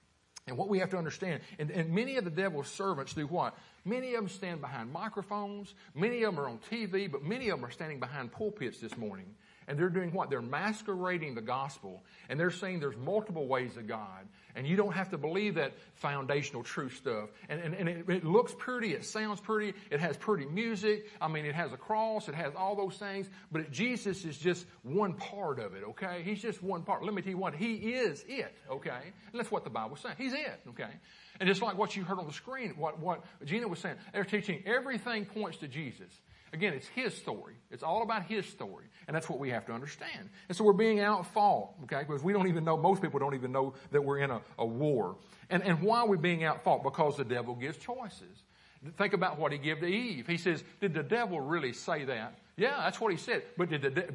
And what we have to understand, and many of the devil's servants do what? Many of them stand behind microphones. Many of them are on TV, but many of them are standing behind pulpits this morning. And they're doing what? They're masquerading the gospel. And they're saying there's multiple ways of God. And you don't have to believe that foundational truth stuff. And it looks pretty. It sounds pretty. It has pretty music. I mean, it has a cross. It has all those things. But Jesus is just one part of it, okay? He's just one part. Let me tell you what. He is it, okay? And that's what the Bible's saying. He's it, okay? And just like what you heard on the screen, what Gina was saying, they're teaching everything points to Jesus. Again, it's His story. It's all about His story. And that's what we have to understand. And so we're being outfought, okay? Because we don't even know, most people don't even know that we're in a war. And why are we being outfought? Because the devil gives choices. Think about what he gave to Eve. He says, did the devil really say that? Yeah, that's what he said. But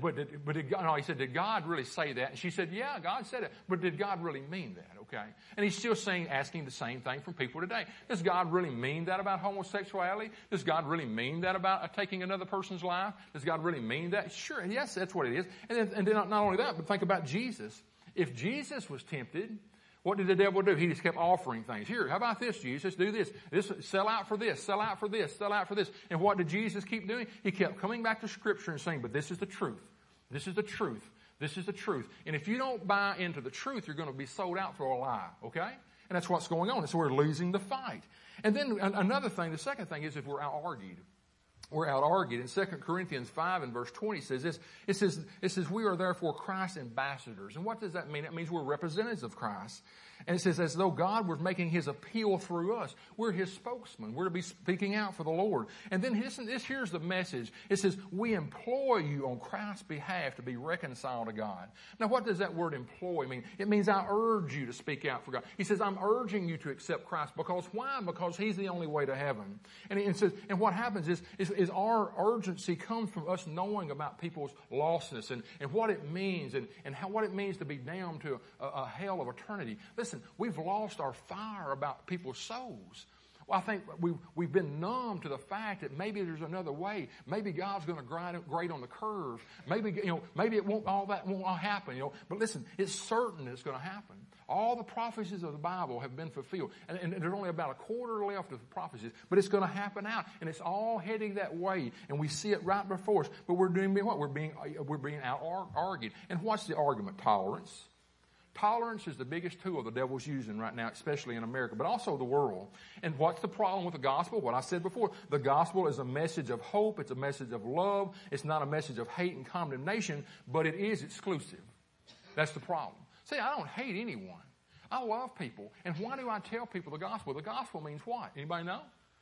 he said, did God really say that? And she said, yeah, God said it. But did God really mean that? Okay. And he's still asking the same thing from people today. Does God really mean that about homosexuality? Does God really mean that about taking another person's life? Does God really mean that? Sure. Yes, that's what it is. And then not only that, but think about Jesus. If Jesus was tempted, what did the devil do? He just kept offering things. Here, how about this, Jesus? Do this. Sell out for this. Sell out for this. Sell out for this. And what did Jesus keep doing? He kept coming back to Scripture and saying, but this is the truth. This is the truth. This is the truth. And if you don't buy into the truth, you're going to be sold out for a lie. Okay? And that's what's going on. And so we're losing the fight. And then another thing, the second thing is if we're out-argued. We're out-argued. In 2 Corinthians 5 and verse 20 says this. It says, we are therefore Christ's ambassadors. And what does that mean? It means we're representatives of Christ. And it says, as though God was making His appeal through us. We're His spokesman. We're to be speaking out for the Lord. And then here's the message. It says, we employ you on Christ's behalf to be reconciled to God. Now, what does that word employ mean? It means I urge you to speak out for God. He says, I'm urging you to accept Christ. Because why? Because He's the only way to heaven. And it says, and what happens is our urgency comes from us knowing about people's lostness and what it means and what it means to be damned to a hell of eternity. Listen, we've lost our fire about people's souls. Well, I think we've been numb to the fact that maybe there's another way. Maybe God's going to grade on the curve. Maybe it won't all happen. But listen, it's certain it's going to happen. All the prophecies of the Bible have been fulfilled, and there's only about a quarter left of the prophecies. But it's going to happen out, and it's all heading that way, and we see it right before us. But we're doing what? We're being out-argued. And what's the argument? Tolerance. Tolerance is the biggest tool the devil's using right now, especially in America, but also the world. And what's the problem with the gospel? What I said before, the gospel is a message of hope. It's a message of love. It's not a message of hate and condemnation, but it is exclusive. That's the problem. See, I don't hate anyone. I love people. And why do I tell people the gospel? The gospel means what? Anybody know?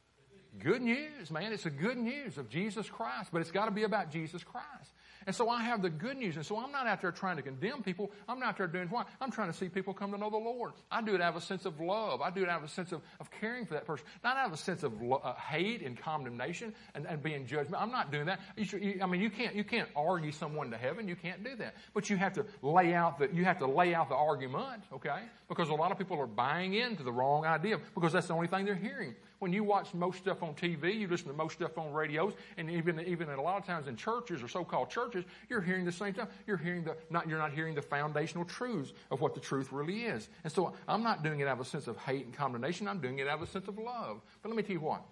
Good news, man. It's the good news of Jesus Christ, but it's got to be about Jesus Christ. And so I have the good news. And so I'm not out there trying to condemn people. I'm not out there doing what? I'm trying to see people come to know the Lord. I do it out of a sense of love. I do it out of a sense of caring for that person. Not out of a sense of hate and condemnation and being judgmental. I'm not doing that. You can't argue someone to heaven. You can't do that. But you have to lay out the argument, okay? Because a lot of people are buying into the wrong idea because that's the only thing they're hearing. When you watch most stuff on TV, you listen to most stuff on radios, and even a lot of times in churches or so-called churches, you're hearing the same stuff. You're not hearing the foundational truths of what the truth really is. And so I'm not doing it out of a sense of hate and condemnation. I'm doing it out of a sense of love. But let me tell you what.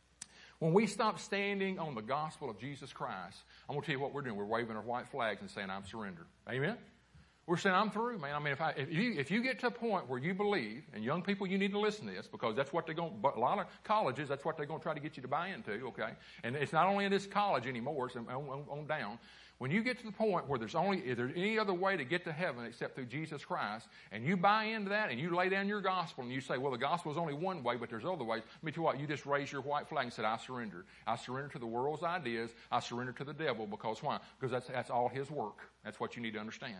When we stop standing on the gospel of Jesus Christ, I'm going to tell you what we're doing. We're waving our white flags and saying, I'm surrendered. Amen? We're saying, I'm through, man. I mean, if you get to a point where you believe, and young people, you need to listen to this because that's what a lot of colleges, that's what they're going to try to get you to buy into, okay? And it's not only in this college anymore, it's on down. When you get to the point where if there's any other way to get to heaven except through Jesus Christ, and you buy into that and you lay down your gospel and you say, well, the gospel is only one way, but there's other ways. Let me tell you what, you just raise your white flag and said, I surrender. I surrender to the world's ideas. I surrender to the devil because why? Because that's all his work. That's what you need to understand.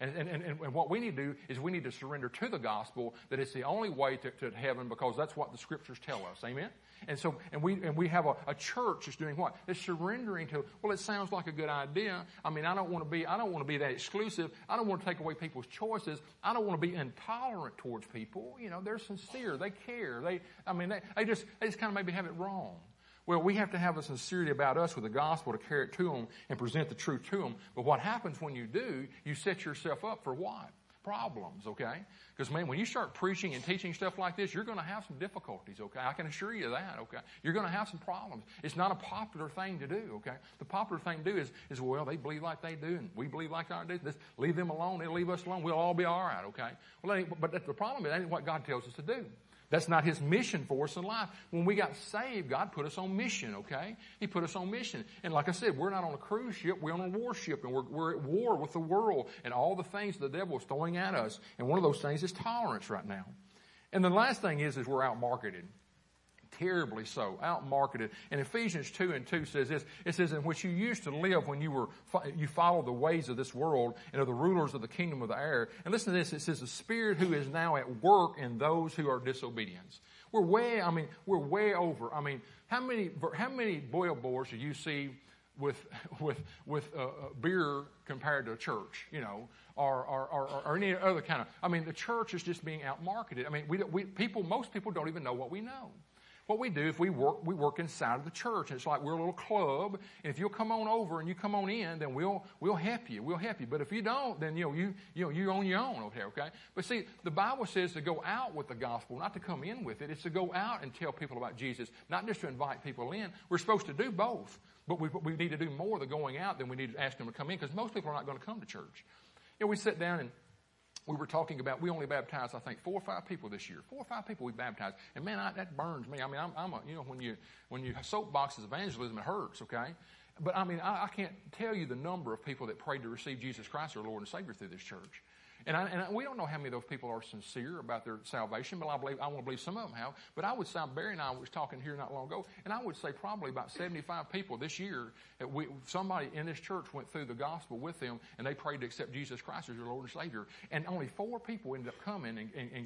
And what we need to do is we need to surrender to the gospel that it's the only way to heaven because that's what the scriptures tell us. Amen? And we have a church that's doing what? It's surrendering to, well, it sounds like a good idea. I memean, I don't want to be that exclusive. I don't want to take away people's choices. I don't want to be intolerant towards people. They're sincere. They care. They just kind of maybe have it wrong. Well, we have to have a sincerity about us with the gospel to carry it to them and present the truth to them. But what happens when you do, you set yourself up for what? problems, okay? Because, man, when you start preaching and teaching stuff like this, you're going to have some difficulties, okay? I can assure you that, okay? You're going to have some problems. It's not a popular thing to do, okay? The popular thing to do is well, they believe like they do, and we believe like I do. Just leave them alone. They'll leave us alone. We'll all be all right, okay? Well, but the problem is that ain't what God tells us to do. That's not His mission for us in life. When we got saved, God put us on mission, okay? He put us on mission. And like I said, we're not on a cruise ship, we're on a warship, and we're at war with the world and all the things the devil is throwing at us. And one of those things is tolerance right now. And the last thing is we're out-marketed. Terribly so, out-marketed. And Ephesians 2:2 says this. It says, in which you used to live when you followed the ways of this world and of the rulers of the kingdom of the air. And listen to this. It says, the Spirit who is now at work in those who are disobedient. We're way over. I mean, how many billboards do you see with beer compared to a church, you know, or any other kind of, I mean, the church is just being out-marketed. I mean, most people don't even know what we know. What we do is we work inside of the church. It's like we're a little club. And if you'll come on over and you come on in, then we'll help you. We'll help you. But if you don't, then you're on your own over here, okay? But see, the Bible says to go out with the gospel, not to come in with it. It's to go out and tell people about Jesus, not just to invite people in. We're supposed to do both. But we need to do more of the going out than we need to ask them to come in, because most people are not going to come to church. You know, we sit down and we were talking about, we only baptized, I think, 4 or 5 people this year. 4 or 5 people we baptized. And man, that burns me. I mean, when you soapboxes evangelism, it hurts, okay? But I mean, I can't tell you the number of people that prayed to receive Jesus Christ, our Lord and Savior, through this church. And we don't know how many of those people are sincere about their salvation, but I want to believe some of them have. But I would say, Barry and I was talking here not long ago, and I would say probably about 75 people this year, somebody in this church went through the gospel with them, and they prayed to accept Jesus Christ as their Lord and Savior. And only 4 people ended up coming, and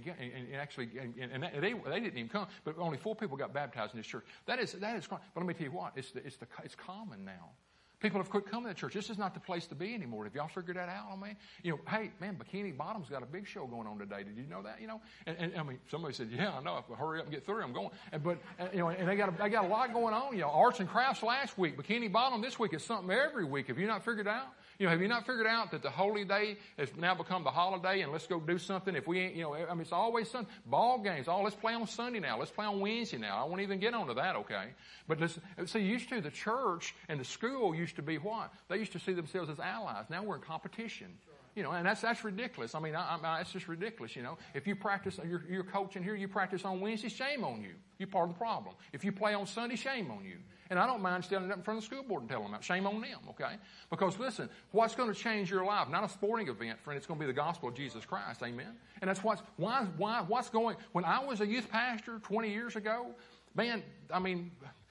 they didn't even come, but only 4 people got baptized in this church. That is, but let me tell you what, it's common now. People have quit coming to church. This is not the place to be anymore. Have y'all figured that out on me? You know, hey, man, Bikini Bottom's got a big show going on today. Did you know that? You know, and I mean, somebody said, yeah, I know. If I hurry up and get through, I'm going. And they got a lot going on. You know, arts and crafts last week, Bikini Bottom this week is something every week. Have you not figured out? You know, have you not figured out that the holy day has now become the holiday, and let's go do something? If we ain't, you know, I mean, it's always something. Ball games. Oh, let's play on Sunday now. Let's play on Wednesday now. I won't even get onto that, okay? But listen, see, used to the church and the school used to be what? They used to see themselves as allies. Now we're in competition. You know, and that's ridiculous. I mean, it's just ridiculous, you know. If you practice, you're coaching here, you practice on Wednesday, shame on you. You're part of the problem. If you play on Sunday, shame on you. And I don't mind standing up in front of the school board and telling them that. Shame on them, okay? Because listen, what's going to change your life? Not a sporting event, friend. It's going to be the gospel of Jesus Christ, amen? And that's what's going, when I was a youth pastor 20 years ago, man, I mean,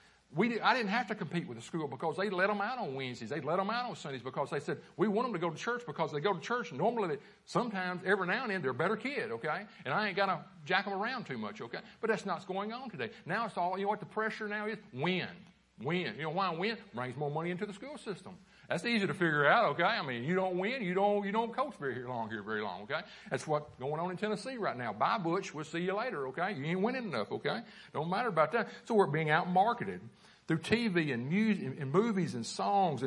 I didn't have to compete with the school because they let them out on Wednesdays. They let them out on Sundays because they said, we want them to go to church because they go to church. Normally, sometimes, every now and then, they're a better kid, okay? And I ain't got to jack them around too much, okay? But that's not what's going on today. Now it's all, you know what the pressure now is? Win. You know why win? Brings more money into the school system. That's easy to figure out, okay? I mean, you don't win, you don't coach very long, okay? That's what's going on in Tennessee right now. Bye, Butch. We'll see you later, okay? You ain't winning enough, okay? Don't matter about that. So we're being out-marketed through TV and music and movies and songs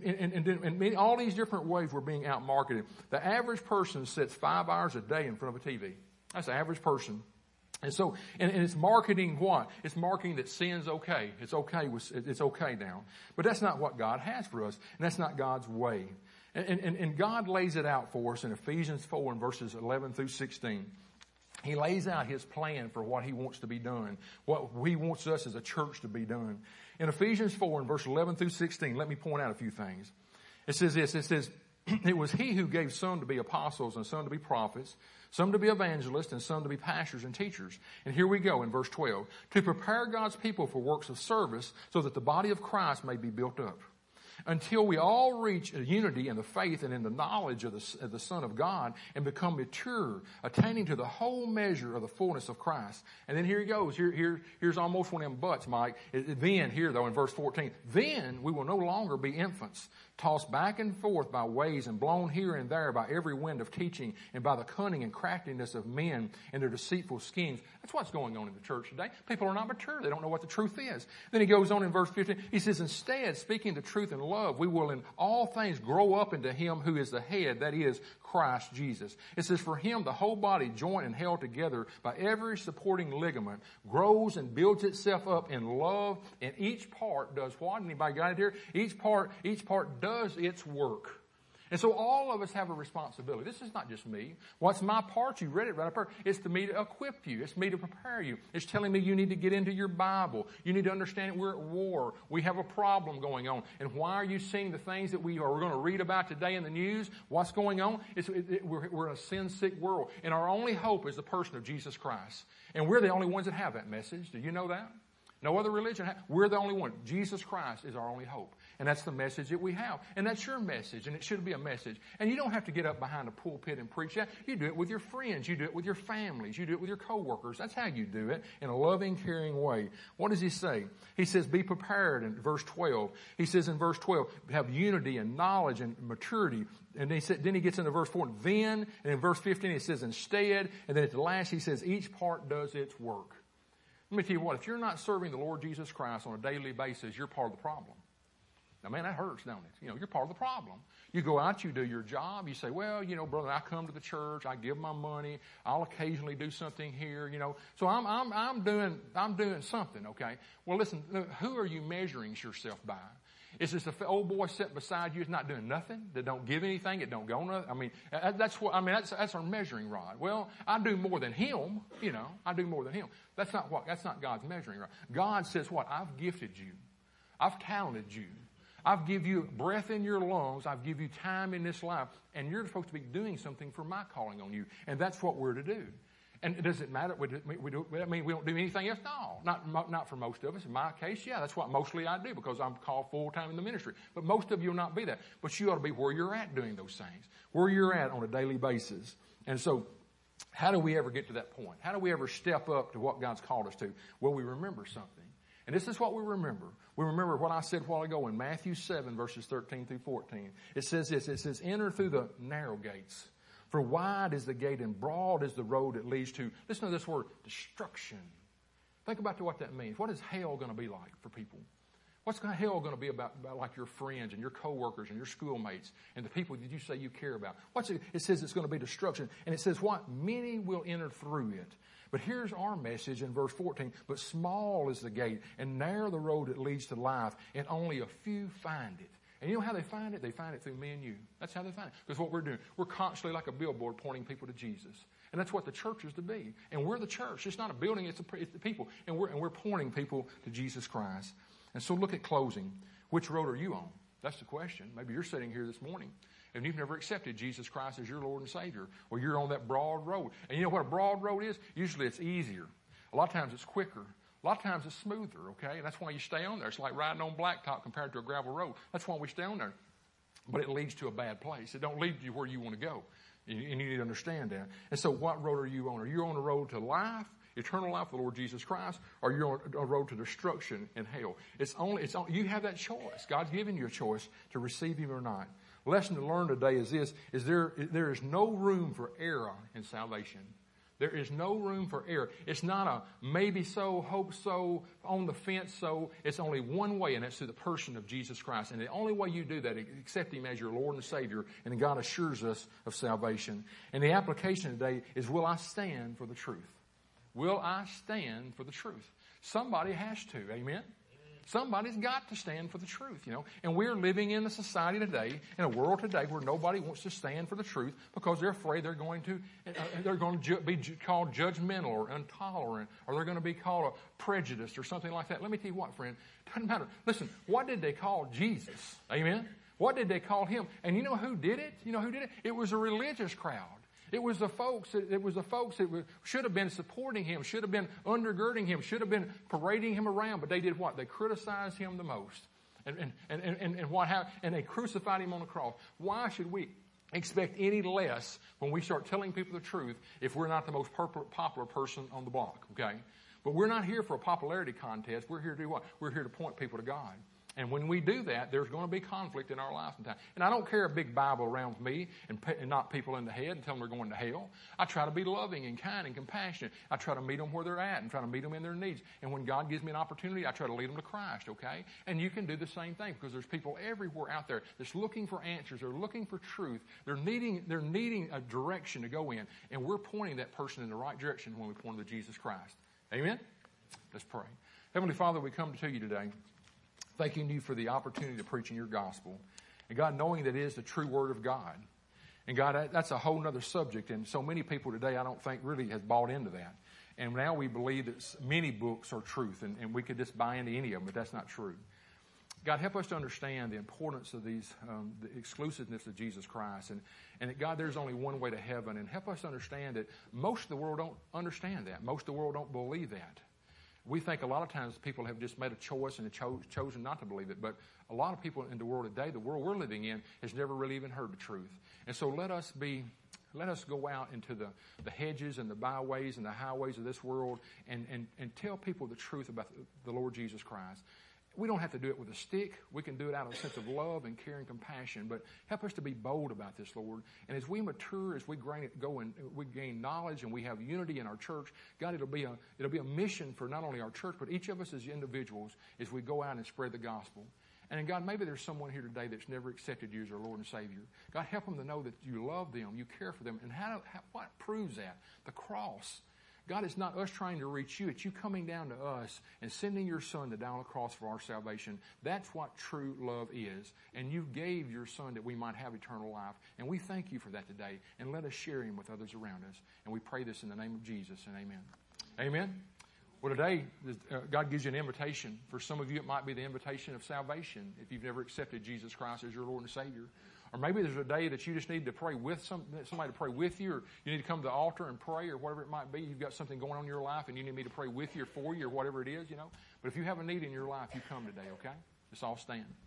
and all these different ways we're being out-marketed. The average person sits 5 hours a day in front of a TV. That's the average person. And so, and it's marketing what? It's marketing that sin's okay. It's okay now. But that's not what God has for us. And that's not God's way. And God lays it out for us in Ephesians 4 and verses 11 through 16. He lays out His plan for what He wants to be done. What He wants us as a church to be done. In Ephesians 4 and verse 11 through 16, let me point out a few things. It says this, it says, it was He who gave some to be apostles and some to be prophets, some to be evangelists, and some to be pastors and teachers. And here we go in verse 12. To prepare God's people for works of service so that the body of Christ may be built up, until we all reach a unity in the faith and in the knowledge of the Son of God and become mature, attaining to the whole measure of the fullness of Christ. And then here he goes. Here's almost one of them buts, Mike. Then, here though, in verse 14, then we will no longer be infants, tossed back and forth by waves and blown here and there by every wind of teaching and by the cunning and craftiness of men and their deceitful schemes. That's what's going on in the church today. People are not mature. They don't know what the truth is. Then he goes on in verse 15. He says, instead, speaking the truth in love, we will in all things grow up into Him who is the head, that is Christ Jesus. It says, for Him the whole body, joined and held together by every supporting ligament, grows and builds itself up in love, and each part does what? Anybody got it here? Each part does its work. And so all of us have a responsibility. This is not just me. What's my part? You read it right up there. It's to me to equip you. It's me to prepare you. It's telling me you need to get into your Bible. You need to understand we're at war. We have a problem going on. And why are you seeing the things that we're going to read about today in the news? What's going on? We're in a sin-sick world. And our only hope is the person of Jesus Christ. And we're the only ones that have that message. Do you know that? No other religion. We're the only one. Jesus Christ is our only hope. And that's the message that we have. And that's your message. And it should be a message. And you don't have to get up behind a pulpit and preach that. You do it with your friends. You do it with your families. You do it with your coworkers. That's how you do it, in a loving, caring way. What does he say? He says, be prepared in verse 12. He says in verse 12, have unity and knowledge and maturity. And then he gets into verse 4, then, and in verse 15 he says instead. And then at the last he says, each part does its work. Let me tell you what, if you're not serving the Lord Jesus Christ on a daily basis, you're part of the problem. Now, man, that hurts, don't it? You're part of the problem. You go out, you do your job, you say, well, brother, I come to the church, I give my money, I'll occasionally do something here, So I'm doing something, okay? Well, listen, who are you measuring yourself by? Is this the old boy sitting beside you is not doing nothing, that don't give anything, it don't go nothing? That's our measuring rod. Well, I do more than him, I do more than him. That's not God's measuring rod. God says what? I've gifted you. I've talented you. I've give you breath in your lungs. I've give you time in this life. And you're supposed to be doing something for my calling on you. And that's what we're to do. And does it matter? We don't do anything else? No, not for most of us. In my case, yeah, that's what mostly I do because I'm called full-time in the ministry. But most of you will not be that. But you ought to be where you're at doing those things, where you're at on a daily basis. And so how do we ever get to that point? How do we ever step up to what God's called us to? Well, we remember something. And this is what we remember. We remember what I said a while ago in Matthew 7, verses 13 through 14. It says this. It says, enter through the narrow gates. For wide is the gate and broad is the road that leads to, listen to this word, destruction. Think about what that means. What is hell going to be like for people? What's hell going to be about like your friends and your coworkers and your schoolmates and the people that you say you care about? It says it's going to be destruction. And it says what? Many will enter through it. But here's our message in verse 14. But small is the gate and narrow the road that leads to life, and only a few find it. And you know how they find it? They find it through me and you. That's how they find it. Because what we're doing, we're constantly like a billboard pointing people to Jesus. And that's what the church is to be. And we're the church. It's not a building, it's the people. And we're pointing people to Jesus Christ. And so look at closing. Which road are you on? That's the question. Maybe you're sitting here this morning and you've never accepted Jesus Christ as your Lord and Savior. Or you're on that broad road. And you know what a broad road is? Usually it's easier. A lot of times it's quicker. A lot of times it's smoother, okay? And that's why you stay on there. It's like riding on blacktop compared to a gravel road. That's why we stay on there. But it leads to a bad place. It don't lead you where you want to go. And you need to understand that. And so what road are you on? Are you on the road to life, eternal life, the Lord Jesus Christ, or you're on a road to destruction and hell? You have that choice. God's given you a choice to receive Him or not. Lesson to learn today is this, there is no room for error in salvation. There is no room for error. It's not a maybe so, hope so, on the fence so. It's only one way, and that's through the person of Jesus Christ. And the only way you do that is accept Him as your Lord and Savior, and God assures us of salvation. And the application today is, will I stand for the truth? Will I stand for the truth? Somebody has to, amen? Somebody's got to stand for the truth, And we're living in a society today, in a world today, where nobody wants to stand for the truth because they're afraid they're going to be called judgmental or intolerant, or they're going to be called a prejudiced or something like that. Let me tell you what, friend. It doesn't matter. Listen, what did they call Jesus? Amen? What did they call Him? And you know who did it? It was a religious crowd. It was the folks that should have been supporting Him, should have been undergirding Him, should have been parading Him around. But they did what? They criticized Him the most. And what happened? And they crucified Him on the cross. Why should we expect any less when we start telling people the truth if we're not the most popular person on the block? Okay? But we're not here for a popularity contest. We're here to do what? We're here to point people to God. And when we do that, there's going to be conflict in our life sometimes. And I don't carry a big Bible around with me and knock people in the head and tell them they're going to hell. I try to be loving and kind and compassionate. I try to meet them where they're at and try to meet them in their needs. And when God gives me an opportunity, I try to lead them to Christ, okay? And you can do the same thing because there's people everywhere out there that's looking for answers. They're looking for truth. They're needing a direction to go in. And we're pointing that person in the right direction when we point them to Jesus Christ. Amen? Let's pray. Heavenly Father, we come to you today, thanking you for the opportunity to preach in your gospel. And God, knowing that it is the true word of God. And God, that's a whole other subject. And so many people today, I don't think, really has bought into that. And now we believe that many books are truth, and we could just buy into any of them, but that's not true. God, help us to understand the importance of these, the exclusiveness of Jesus Christ. And that, God, there's only one way to heaven. And help us understand that most of the world don't understand that. Most of the world don't believe that. We think a lot of times people have just made a choice and chosen not to believe it. But a lot of people in the world today, the world we're living in, has never really even heard the truth. And so let us go out into the hedges and the byways and the highways of this world and tell people the truth about the Lord Jesus Christ. We don't have to do it with a stick. We can do it out of a sense of love and care and compassion. But help us to be bold about this, Lord. And as we mature, as we gain knowledge and we have unity in our church, God, it'll be a mission for not only our church, but each of us as individuals as we go out and spread the gospel. And God, maybe there's someone here today that's never accepted you as their Lord and Savior. God, help them to know that you love them, you care for them. And what proves that? The cross. God, it's not us trying to reach you. It's you coming down to us and sending your Son to die on the cross for our salvation. That's what true love is. And you gave your Son that we might have eternal life. And we thank you for that today. And let us share him with others around us. And we pray this in the name of Jesus, and amen. Amen. Well, today, God gives you an invitation. For some of you, it might be the invitation of salvation if you've never accepted Jesus Christ as your Lord and Savior. Or maybe there's a day that you just need to pray with somebody to pray with you, or you need to come to the altar and pray, or whatever it might be. You've got something going on in your life, and you need me to pray with you or for you, or whatever it is, But if you have a need in your life, you come today, okay? Let's all stand.